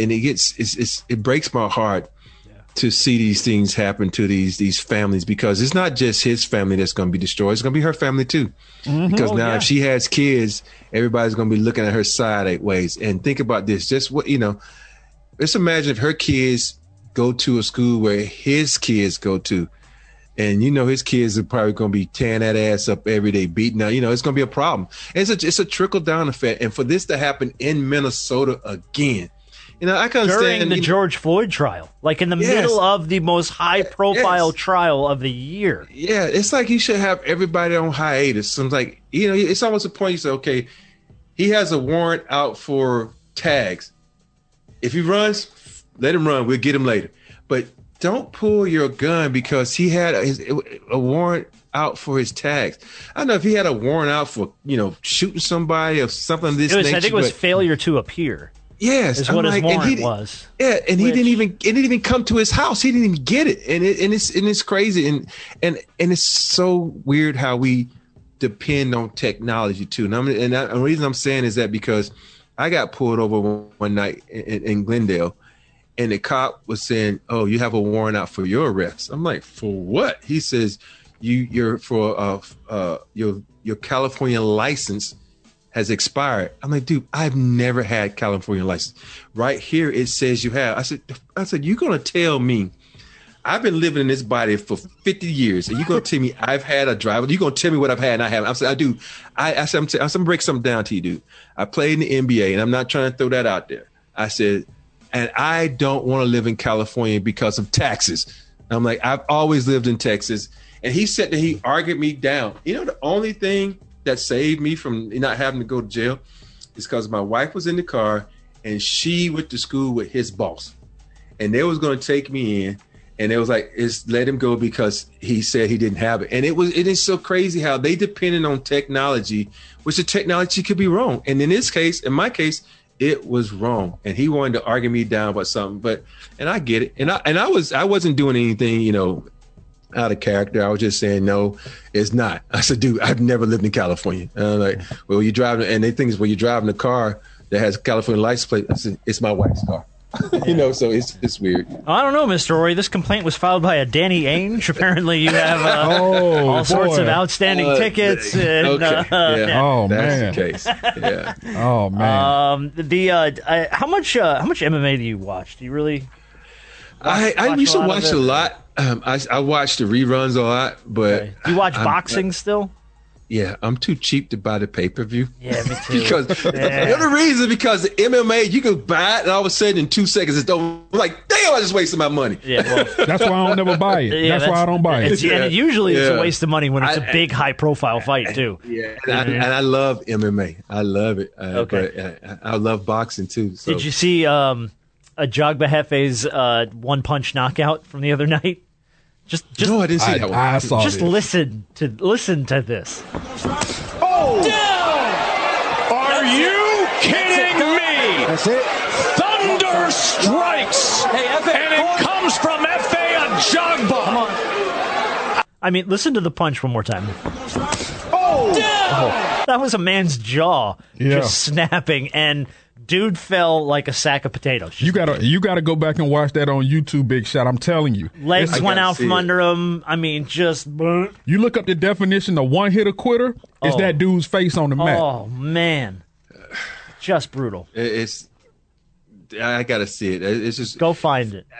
it breaks my heart to see these things happen to these families, because it's not just his family that's going to be destroyed. It's going to be her family too. Because now if she has kids, everybody's going to be looking at her sideways. And think about this, just what, let's imagine if her kids go to a school where his kids go to, and his kids are probably going to be tearing that ass up every day, beating out. It's going to be a problem. It's a trickle down effect, and for this to happen in Minnesota again, I can understand during the George Floyd trial, like in the middle of the most high profile trial of the year. Yeah, it's like you should have everybody on hiatus. So like, it's almost a point you say, okay, he has a warrant out for tags. If he runs, let him run. We'll get him later. But don't pull your gun because he had a warrant out for his tags. I don't know if he had a warrant out for, shooting somebody or something of this nature. I think it was failure to appear. Yes, is what his warrant was. Yeah, and he didn't even come to his house. He didn't even get it, and it's crazy, and it's so weird how we depend on technology too. And the reason I'm saying is that because I got pulled over one night in Glendale, and the cop was saying, "Oh, you have a warrant out for your arrest." I'm like, "For what?" He says, "You're for your California license has expired." I'm like, dude, I've never had California license. Right here it says you have. I said, you're gonna tell me I've been living in this body for 50 years, and you're gonna tell me I've had a driver? You're gonna tell me what I've had and I haven't? I said, I do. I'm gonna break something down to you, dude. I played in the NBA, and I'm not trying to throw that out there. I said, and I don't want to live in California because of taxes. And I'm like, I've always lived in Texas. And he said that he argued me down. The only thing that saved me from not having to go to jail is because my wife was in the car and she went to school with his boss, and they was going to take me in, and it was like, let him go because he said he didn't have it. And it is so crazy how they depended on technology, which the technology could be wrong. And in my case, it was wrong. And he wanted to argue me down about something, and I get it. And I wasn't doing anything, out of character. I was just saying, no, it's not. I said, dude, I've never lived in California. And I'm like, well, you're driving, and they think it's when you're driving a car that has California license plate. I said, it's my wife's car. So it's weird. I don't know, Mr. Rory. This complaint was filed by a Danny Ainge. Apparently, you have all sorts of outstanding tickets. And, Oh man, that's the case. Yeah. Oh man. How much MMA do you watch? Do you really? I used to watch a lot. I watch the reruns a lot, but do you watch boxing still? Yeah, I'm too cheap to buy the pay-per-view. Yeah, me too. Because the other reason, because the MMA, you can buy it and all of a sudden in 2 seconds it's over. I'm like, damn, I just wasted my money. Yeah, well, that's why I don't never buy it. That's why I don't buy it. And usually it's a waste of money when it's a big, high-profile fight too. Yeah, and I love MMA. I love it. Okay, but I love boxing too. So. Did you see Ajagbahefe's one-punch knockout from the other night? Just no, I didn't see that one. I saw just it. listen to this. Oh! Down! Are you kidding me? That's it. Thunder strikes! Hey, F.A. And it comes from F.A. Ajagba. Come on. I mean, listen to the punch one more time. Oh! Down! That was a man's jaw just snapping, and Dude fell like a sack of potatoes. You gotta go back and watch that on YouTube, Big Shot. I'm telling you. Legs went out from under him. I mean, just. You look up the definition of one-hitter quitter, it's that dude's face on the mat. Oh, man. Just brutal. I got to see it. It's just. Go find it.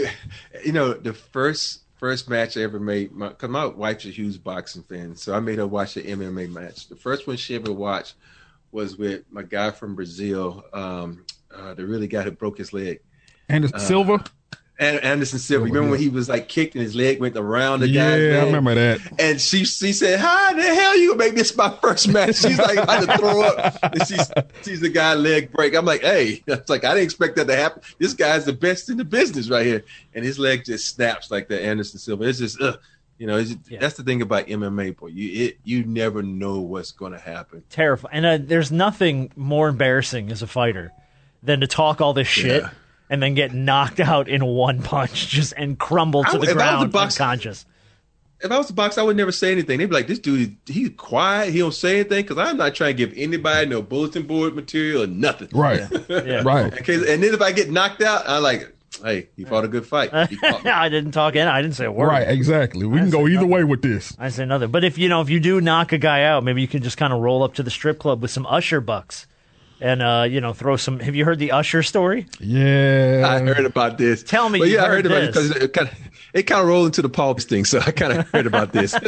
The first match I ever made, because my wife's a huge boxing fan, so I made her watch the MMA match. The first one she ever watched was with my guy from Brazil, the really guy who broke his leg. Anderson Silva? Anderson Silva. Remember when he was like kicked and his leg went around the guy's leg? Yeah, I remember that. And she said, how the hell you gonna make this my first match? She's like about to throw up. And she sees the guy's leg break. I'm like, hey, it's like I didn't expect that to happen. This guy's the best in the business right here. And his leg just snaps like that, Anderson Silva. It's just that's the thing about MMA, boy. You never know what's gonna happen. Terrifying. And there's nothing more embarrassing as a fighter than to talk all this shit and then get knocked out in one punch and crumble to the ground unconscious. If I was a boxer, I would never say anything. They'd be like, this dude, he's quiet. He don't say anything because I'm not trying to give anybody no bulletin board material or nothing. Right. Right. Okay, and then if I get knocked out, I'm like, hey, he fought a good fight. I didn't talk in. I didn't say a word. Right, exactly. We can go either way with this. I say nothing. But if you do knock a guy out, maybe you can just kind of roll up to the strip club with some Usher bucks. And, throw some. Have you heard the Usher story? Yeah. I heard about this. Tell me you heard about it because it kind of rolled into the Paul thing, so I kind of heard about this.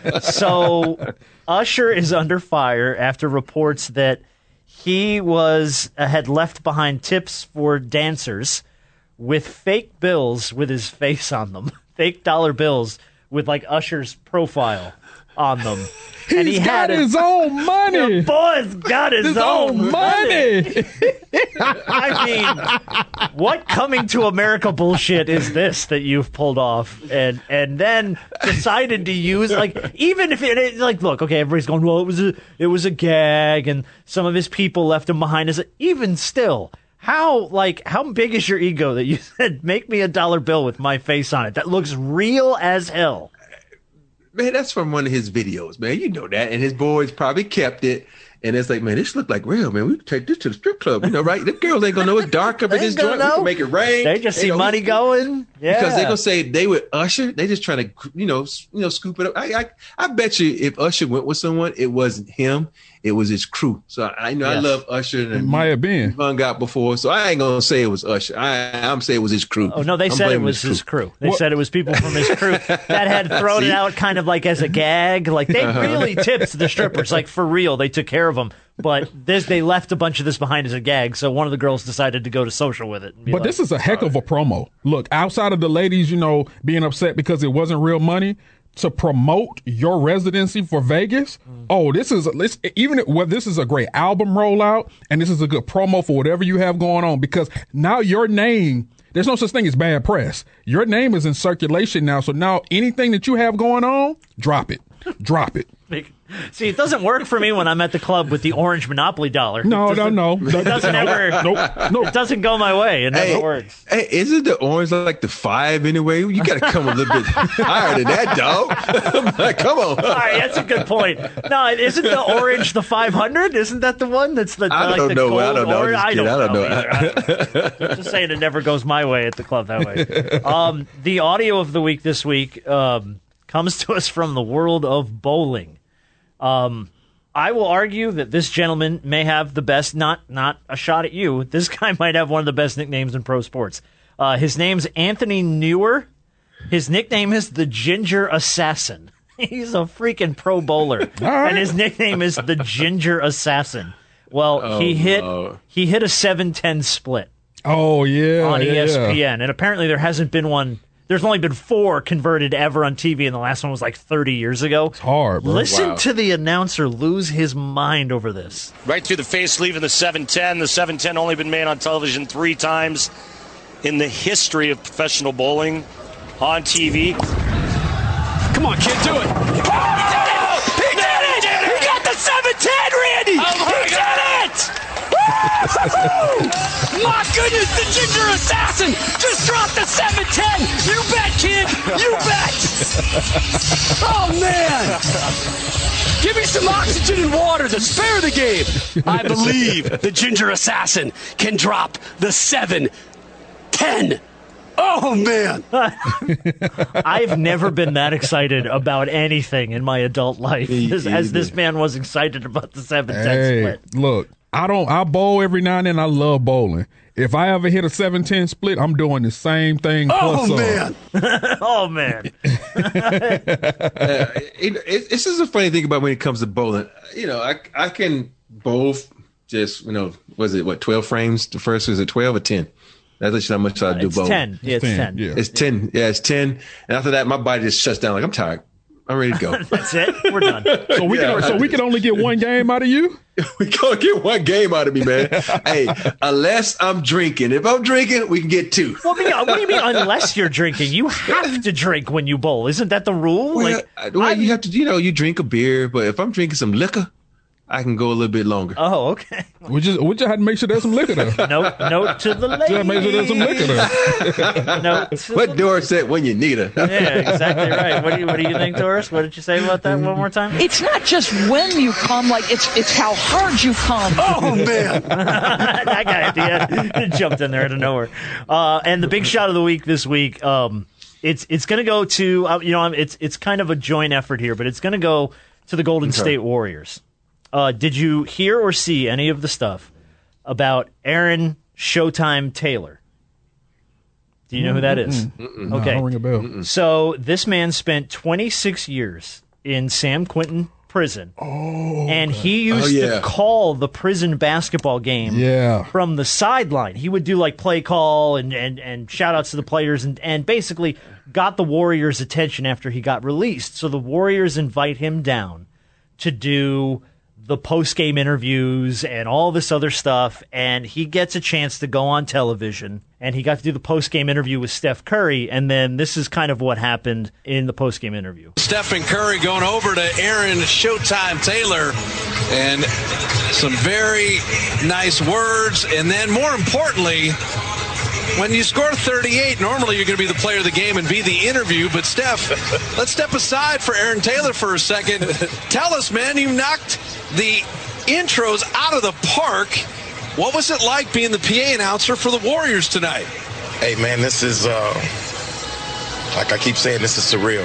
So, Usher is under fire after reports that he had left behind tips for dancers with fake bills with his face on them. Fake dollar bills with, like, Usher's profile on them. He's got his own money. The boy's got his own money. I mean, what coming to America bullshit is this that you've pulled off and then decided to use, like, even if it, like, look, okay, everybody's going, well, it was a gag and some of his people left him behind. Even still, how big is your ego that you said, make me a dollar bill with my face on it? That looks real as hell. Man, that's from one of his videos, man. You know that. And his boys probably kept it. And it's like, man, this look like real, man. We can take this to the strip club, right? The girls ain't going to know it's dark up in this joint. We can make it rain. They just see money going. Yeah. Because they're going to say they with Usher. They just trying to, scoop it up. I bet you if Usher went with someone, it wasn't him. It was his crew. So I love Usher. And it might have been. Hung out before. So I ain't going to say it was Usher. I'm saying it was his crew. Oh, no, they said it was his crew. They said it was people from his crew that had thrown it out kind of like as a gag. Like they really tipped the strippers. Like for real, they took care of them. But they left a bunch of this behind as a gag. So one of the girls decided to go to social with it. But this is a heck of a promo. Look, outside of the ladies, being upset because it wasn't real money, to promote your residency for Vegas. This is a great album rollout, and this is a good promo for whatever you have going on, because now your name, there's no such thing as bad press. Your name is in circulation now, so now anything that you have going on, drop it. See, it doesn't work for me when I'm at the club with the orange Monopoly dollar. No. It doesn't ever. Nope. It doesn't go my way. It never works. Hey, isn't the orange like the 5 anyway? You got to come a little bit higher than that, dog. Like, come on. All right, that's a good point. No, isn't the orange the 500? Isn't that the one that's the I like don't the know. gold I don't know. orange? I don't know. Either. I'm just saying it never goes my way at the club that way. The audio of the week this week comes to us from the world of bowling. I will argue that this gentleman may have the best, not a shot at you, this guy might have one of the best nicknames in pro sports. His name's Anthony Newer. His nickname is the Ginger Assassin. He's a freaking pro bowler, and his nickname is the Ginger Assassin. Well, he hit a 7-10 split. Oh, yeah. On ESPN, and apparently there hasn't been one. There's only been 4 converted ever on TV, and the last one was like 30 years ago. It's hard, bro. Listen to the announcer lose his mind over this. Right through the face, leaving the 7-10. The 7-10 only been made on television 3 times in the history of professional bowling on TV. Come on, kid, do it. Oh, he did it! He got the 7-10, Randy! He did it! My goodness, the Ginger Assassin just dropped the 7-10. You bet, kid. You bet. Oh, man. Give me some oxygen and water to spare the game. I believe the Ginger Assassin can drop the 7-10. Oh, man. I've never been that excited about anything in my adult life as this man was excited about the 7-10 split. Look, I bowl every now and then. I love bowling. If I ever hit a 7-10 split, I'm doing the same thing. Oh, man. Oh, man. This is a funny thing about when it comes to bowling. I can bowl just, was it, 12 frames? The first was it 12 or 10? That's just how much I do bowling. 10. Yeah, it's 10. Yeah. It's 10. Yeah, it's 10. And after that, my body just shuts down. Like, I'm tired. I'm ready to go. That's it. We're done. So we can only get one game out of you? We can't get one game out of me, man. Hey, unless I'm drinking. If I'm drinking, we can get two. Well, what do you mean unless you're drinking? You have to drink when you bowl. Isn't that the rule? Well, you have to, you drink a beer, but if I'm drinking some liquor, I can go a little bit longer. Oh, okay. We just had to make sure there's some liquor there. Note to the ladies. Make sure there's some liquor there. What Doris said when you need her. Yeah, exactly right. What do you think, Doris? What did you say about that one more time? It's not just when you come, like it's how hard you come. Oh, man. That guy jumped in there out of nowhere. And the big shot of the week this week, it's going to go to, it's kind of a joint effort here, but it's going to go to the Golden State Warriors. Did you hear or see any of the stuff about Aaron Showtime Taylor? Do you know who that is? No, Okay. don't ring a bell. So this man spent 26 years in San Quentin prison. And he used to call the prison basketball game from the sideline. He would do like play call and shout outs to the players and basically got the Warriors' attention after he got released. So the Warriors invite him down to do the post-game interviews and all this other stuff, and he gets a chance to go on television, and he got to do the post-game interview with Steph Curry, and then this is kind of what happened in the post-game interview. Stephen Curry going over to Aaron Showtime Taylor, and some very nice words, and then more importantly, when you score 38, normally you're going to be the player of the game and be the interview. But, Steph, let's step aside for Aaron Taylor for a second. Tell us, man, you knocked the intros out of the park. What was it like being the PA announcer for the Warriors tonight? Hey, man, this is, like I keep saying, this is surreal.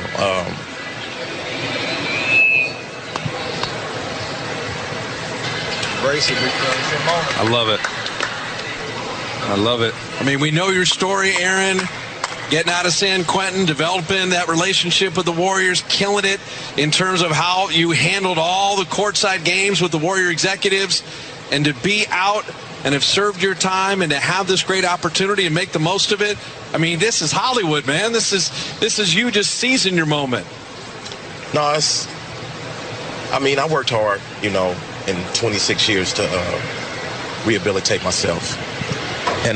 I love it. I love it. I mean, we know your story, Aaron. Getting out of San Quentin, developing that relationship with the Warriors, killing it in terms of how you handled all the courtside games with the Warrior executives, and to be out and have served your time and to have this great opportunity and make the most of it. I mean, this is Hollywood, man. This is you just seizing your moment. No, I worked hard, in 26 years to rehabilitate myself. And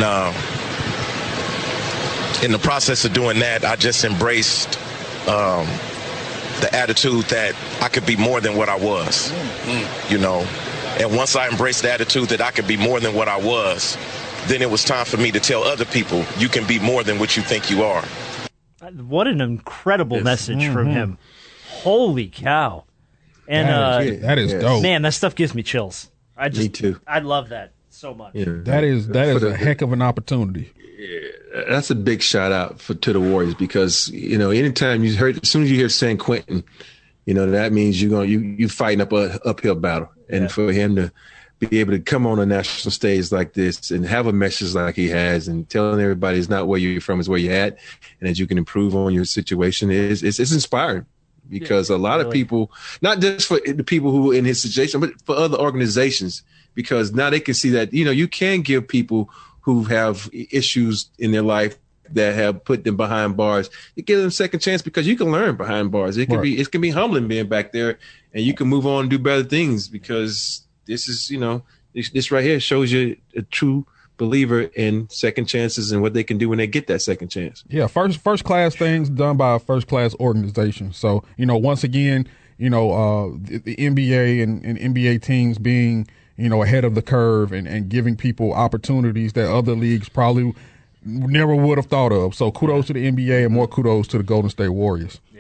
in the process of doing that, I just embraced the attitude that I could be more than what I was, And once I embraced the attitude that I could be more than what I was, then it was time for me to tell other people, you can be more than what you think you are. What an incredible message from him. Holy cow. And that is dope. Man, that stuff gives me chills. Me too. I love that so much. Yeah, that is a heck of an opportunity. Yeah, that's a big shout out to the Warriors because anytime as soon as you hear San Quentin, that means you fighting up a uphill battle, and for him to be able to come on a national stage like this and have a message like he has and telling everybody it's not where you're from, it's where you're at, and that you can improve on your situation is inspiring. Because a lot of people, not just for the people who are in his situation, but for other organizations, because now they can see that, you can give people who have issues in their life that have put them behind bars, you give them a second chance because you can learn behind bars. It can be humbling being back there, and you can move on and do better things because this is, this right here shows you a true believer in second chances and what they can do when they get that second chance. Yeah, first class things done by a first class organization. So, once again, the NBA and NBA teams being, ahead of the curve and giving people opportunities that other leagues probably never would have thought of. So kudos to the NBA and more kudos to the Golden State Warriors. Yeah.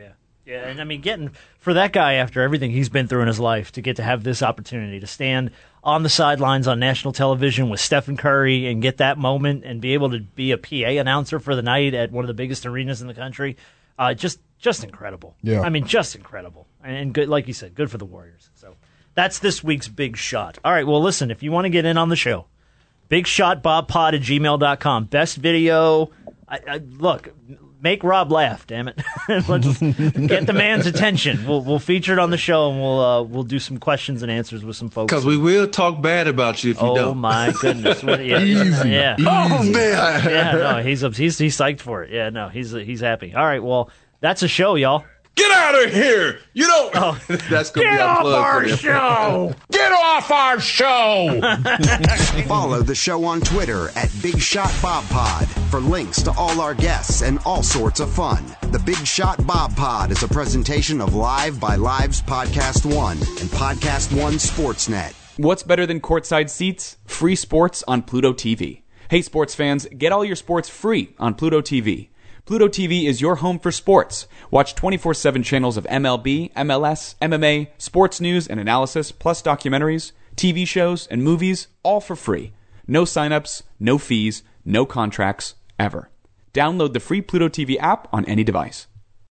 Yeah, and I mean, getting for that guy after everything he's been through in his life to get to have this opportunity to stand on the sidelines on national television with Stephen Curry and get that moment and be able to be a PA announcer for the night at one of the biggest arenas in the country, just incredible. Yeah. I mean, just incredible. And good, like you said, good for the Warriors. So that's this week's Big Shot. All right, well, listen, if you want to get in on the show, BigShotBobPod@gmail.com. Best video. Look, make Rob laugh, damn it. Let's get the man's attention. We'll feature it on the show, and we'll do some questions and answers with some folks. Because we will talk bad about you if you don't. Oh my goodness! Yeah, Easy. yeah. Oh man! Yeah, no, he's psyched for it. Yeah, no, he's happy. All right, well, that's a show, y'all. Get out of here! You don't. Oh. That's gonna be our plug for them. show! Get off our show! Follow the show on Twitter at Big Shot Bob Pod for links to all our guests and all sorts of fun. The Big Shot Bob Pod is a presentation of Live by Live's Podcast One and Podcast One Sportsnet. What's better than courtside seats? Free sports on Pluto TV. Hey, sports fans, get all your sports free on Pluto TV. Pluto TV is your home for sports. Watch 24/7 channels of MLB, MLS, MMA, sports news and analysis, plus documentaries, TV shows, and movies, all for free. No signups, no fees, no contracts, ever. Download the free Pluto TV app on any device.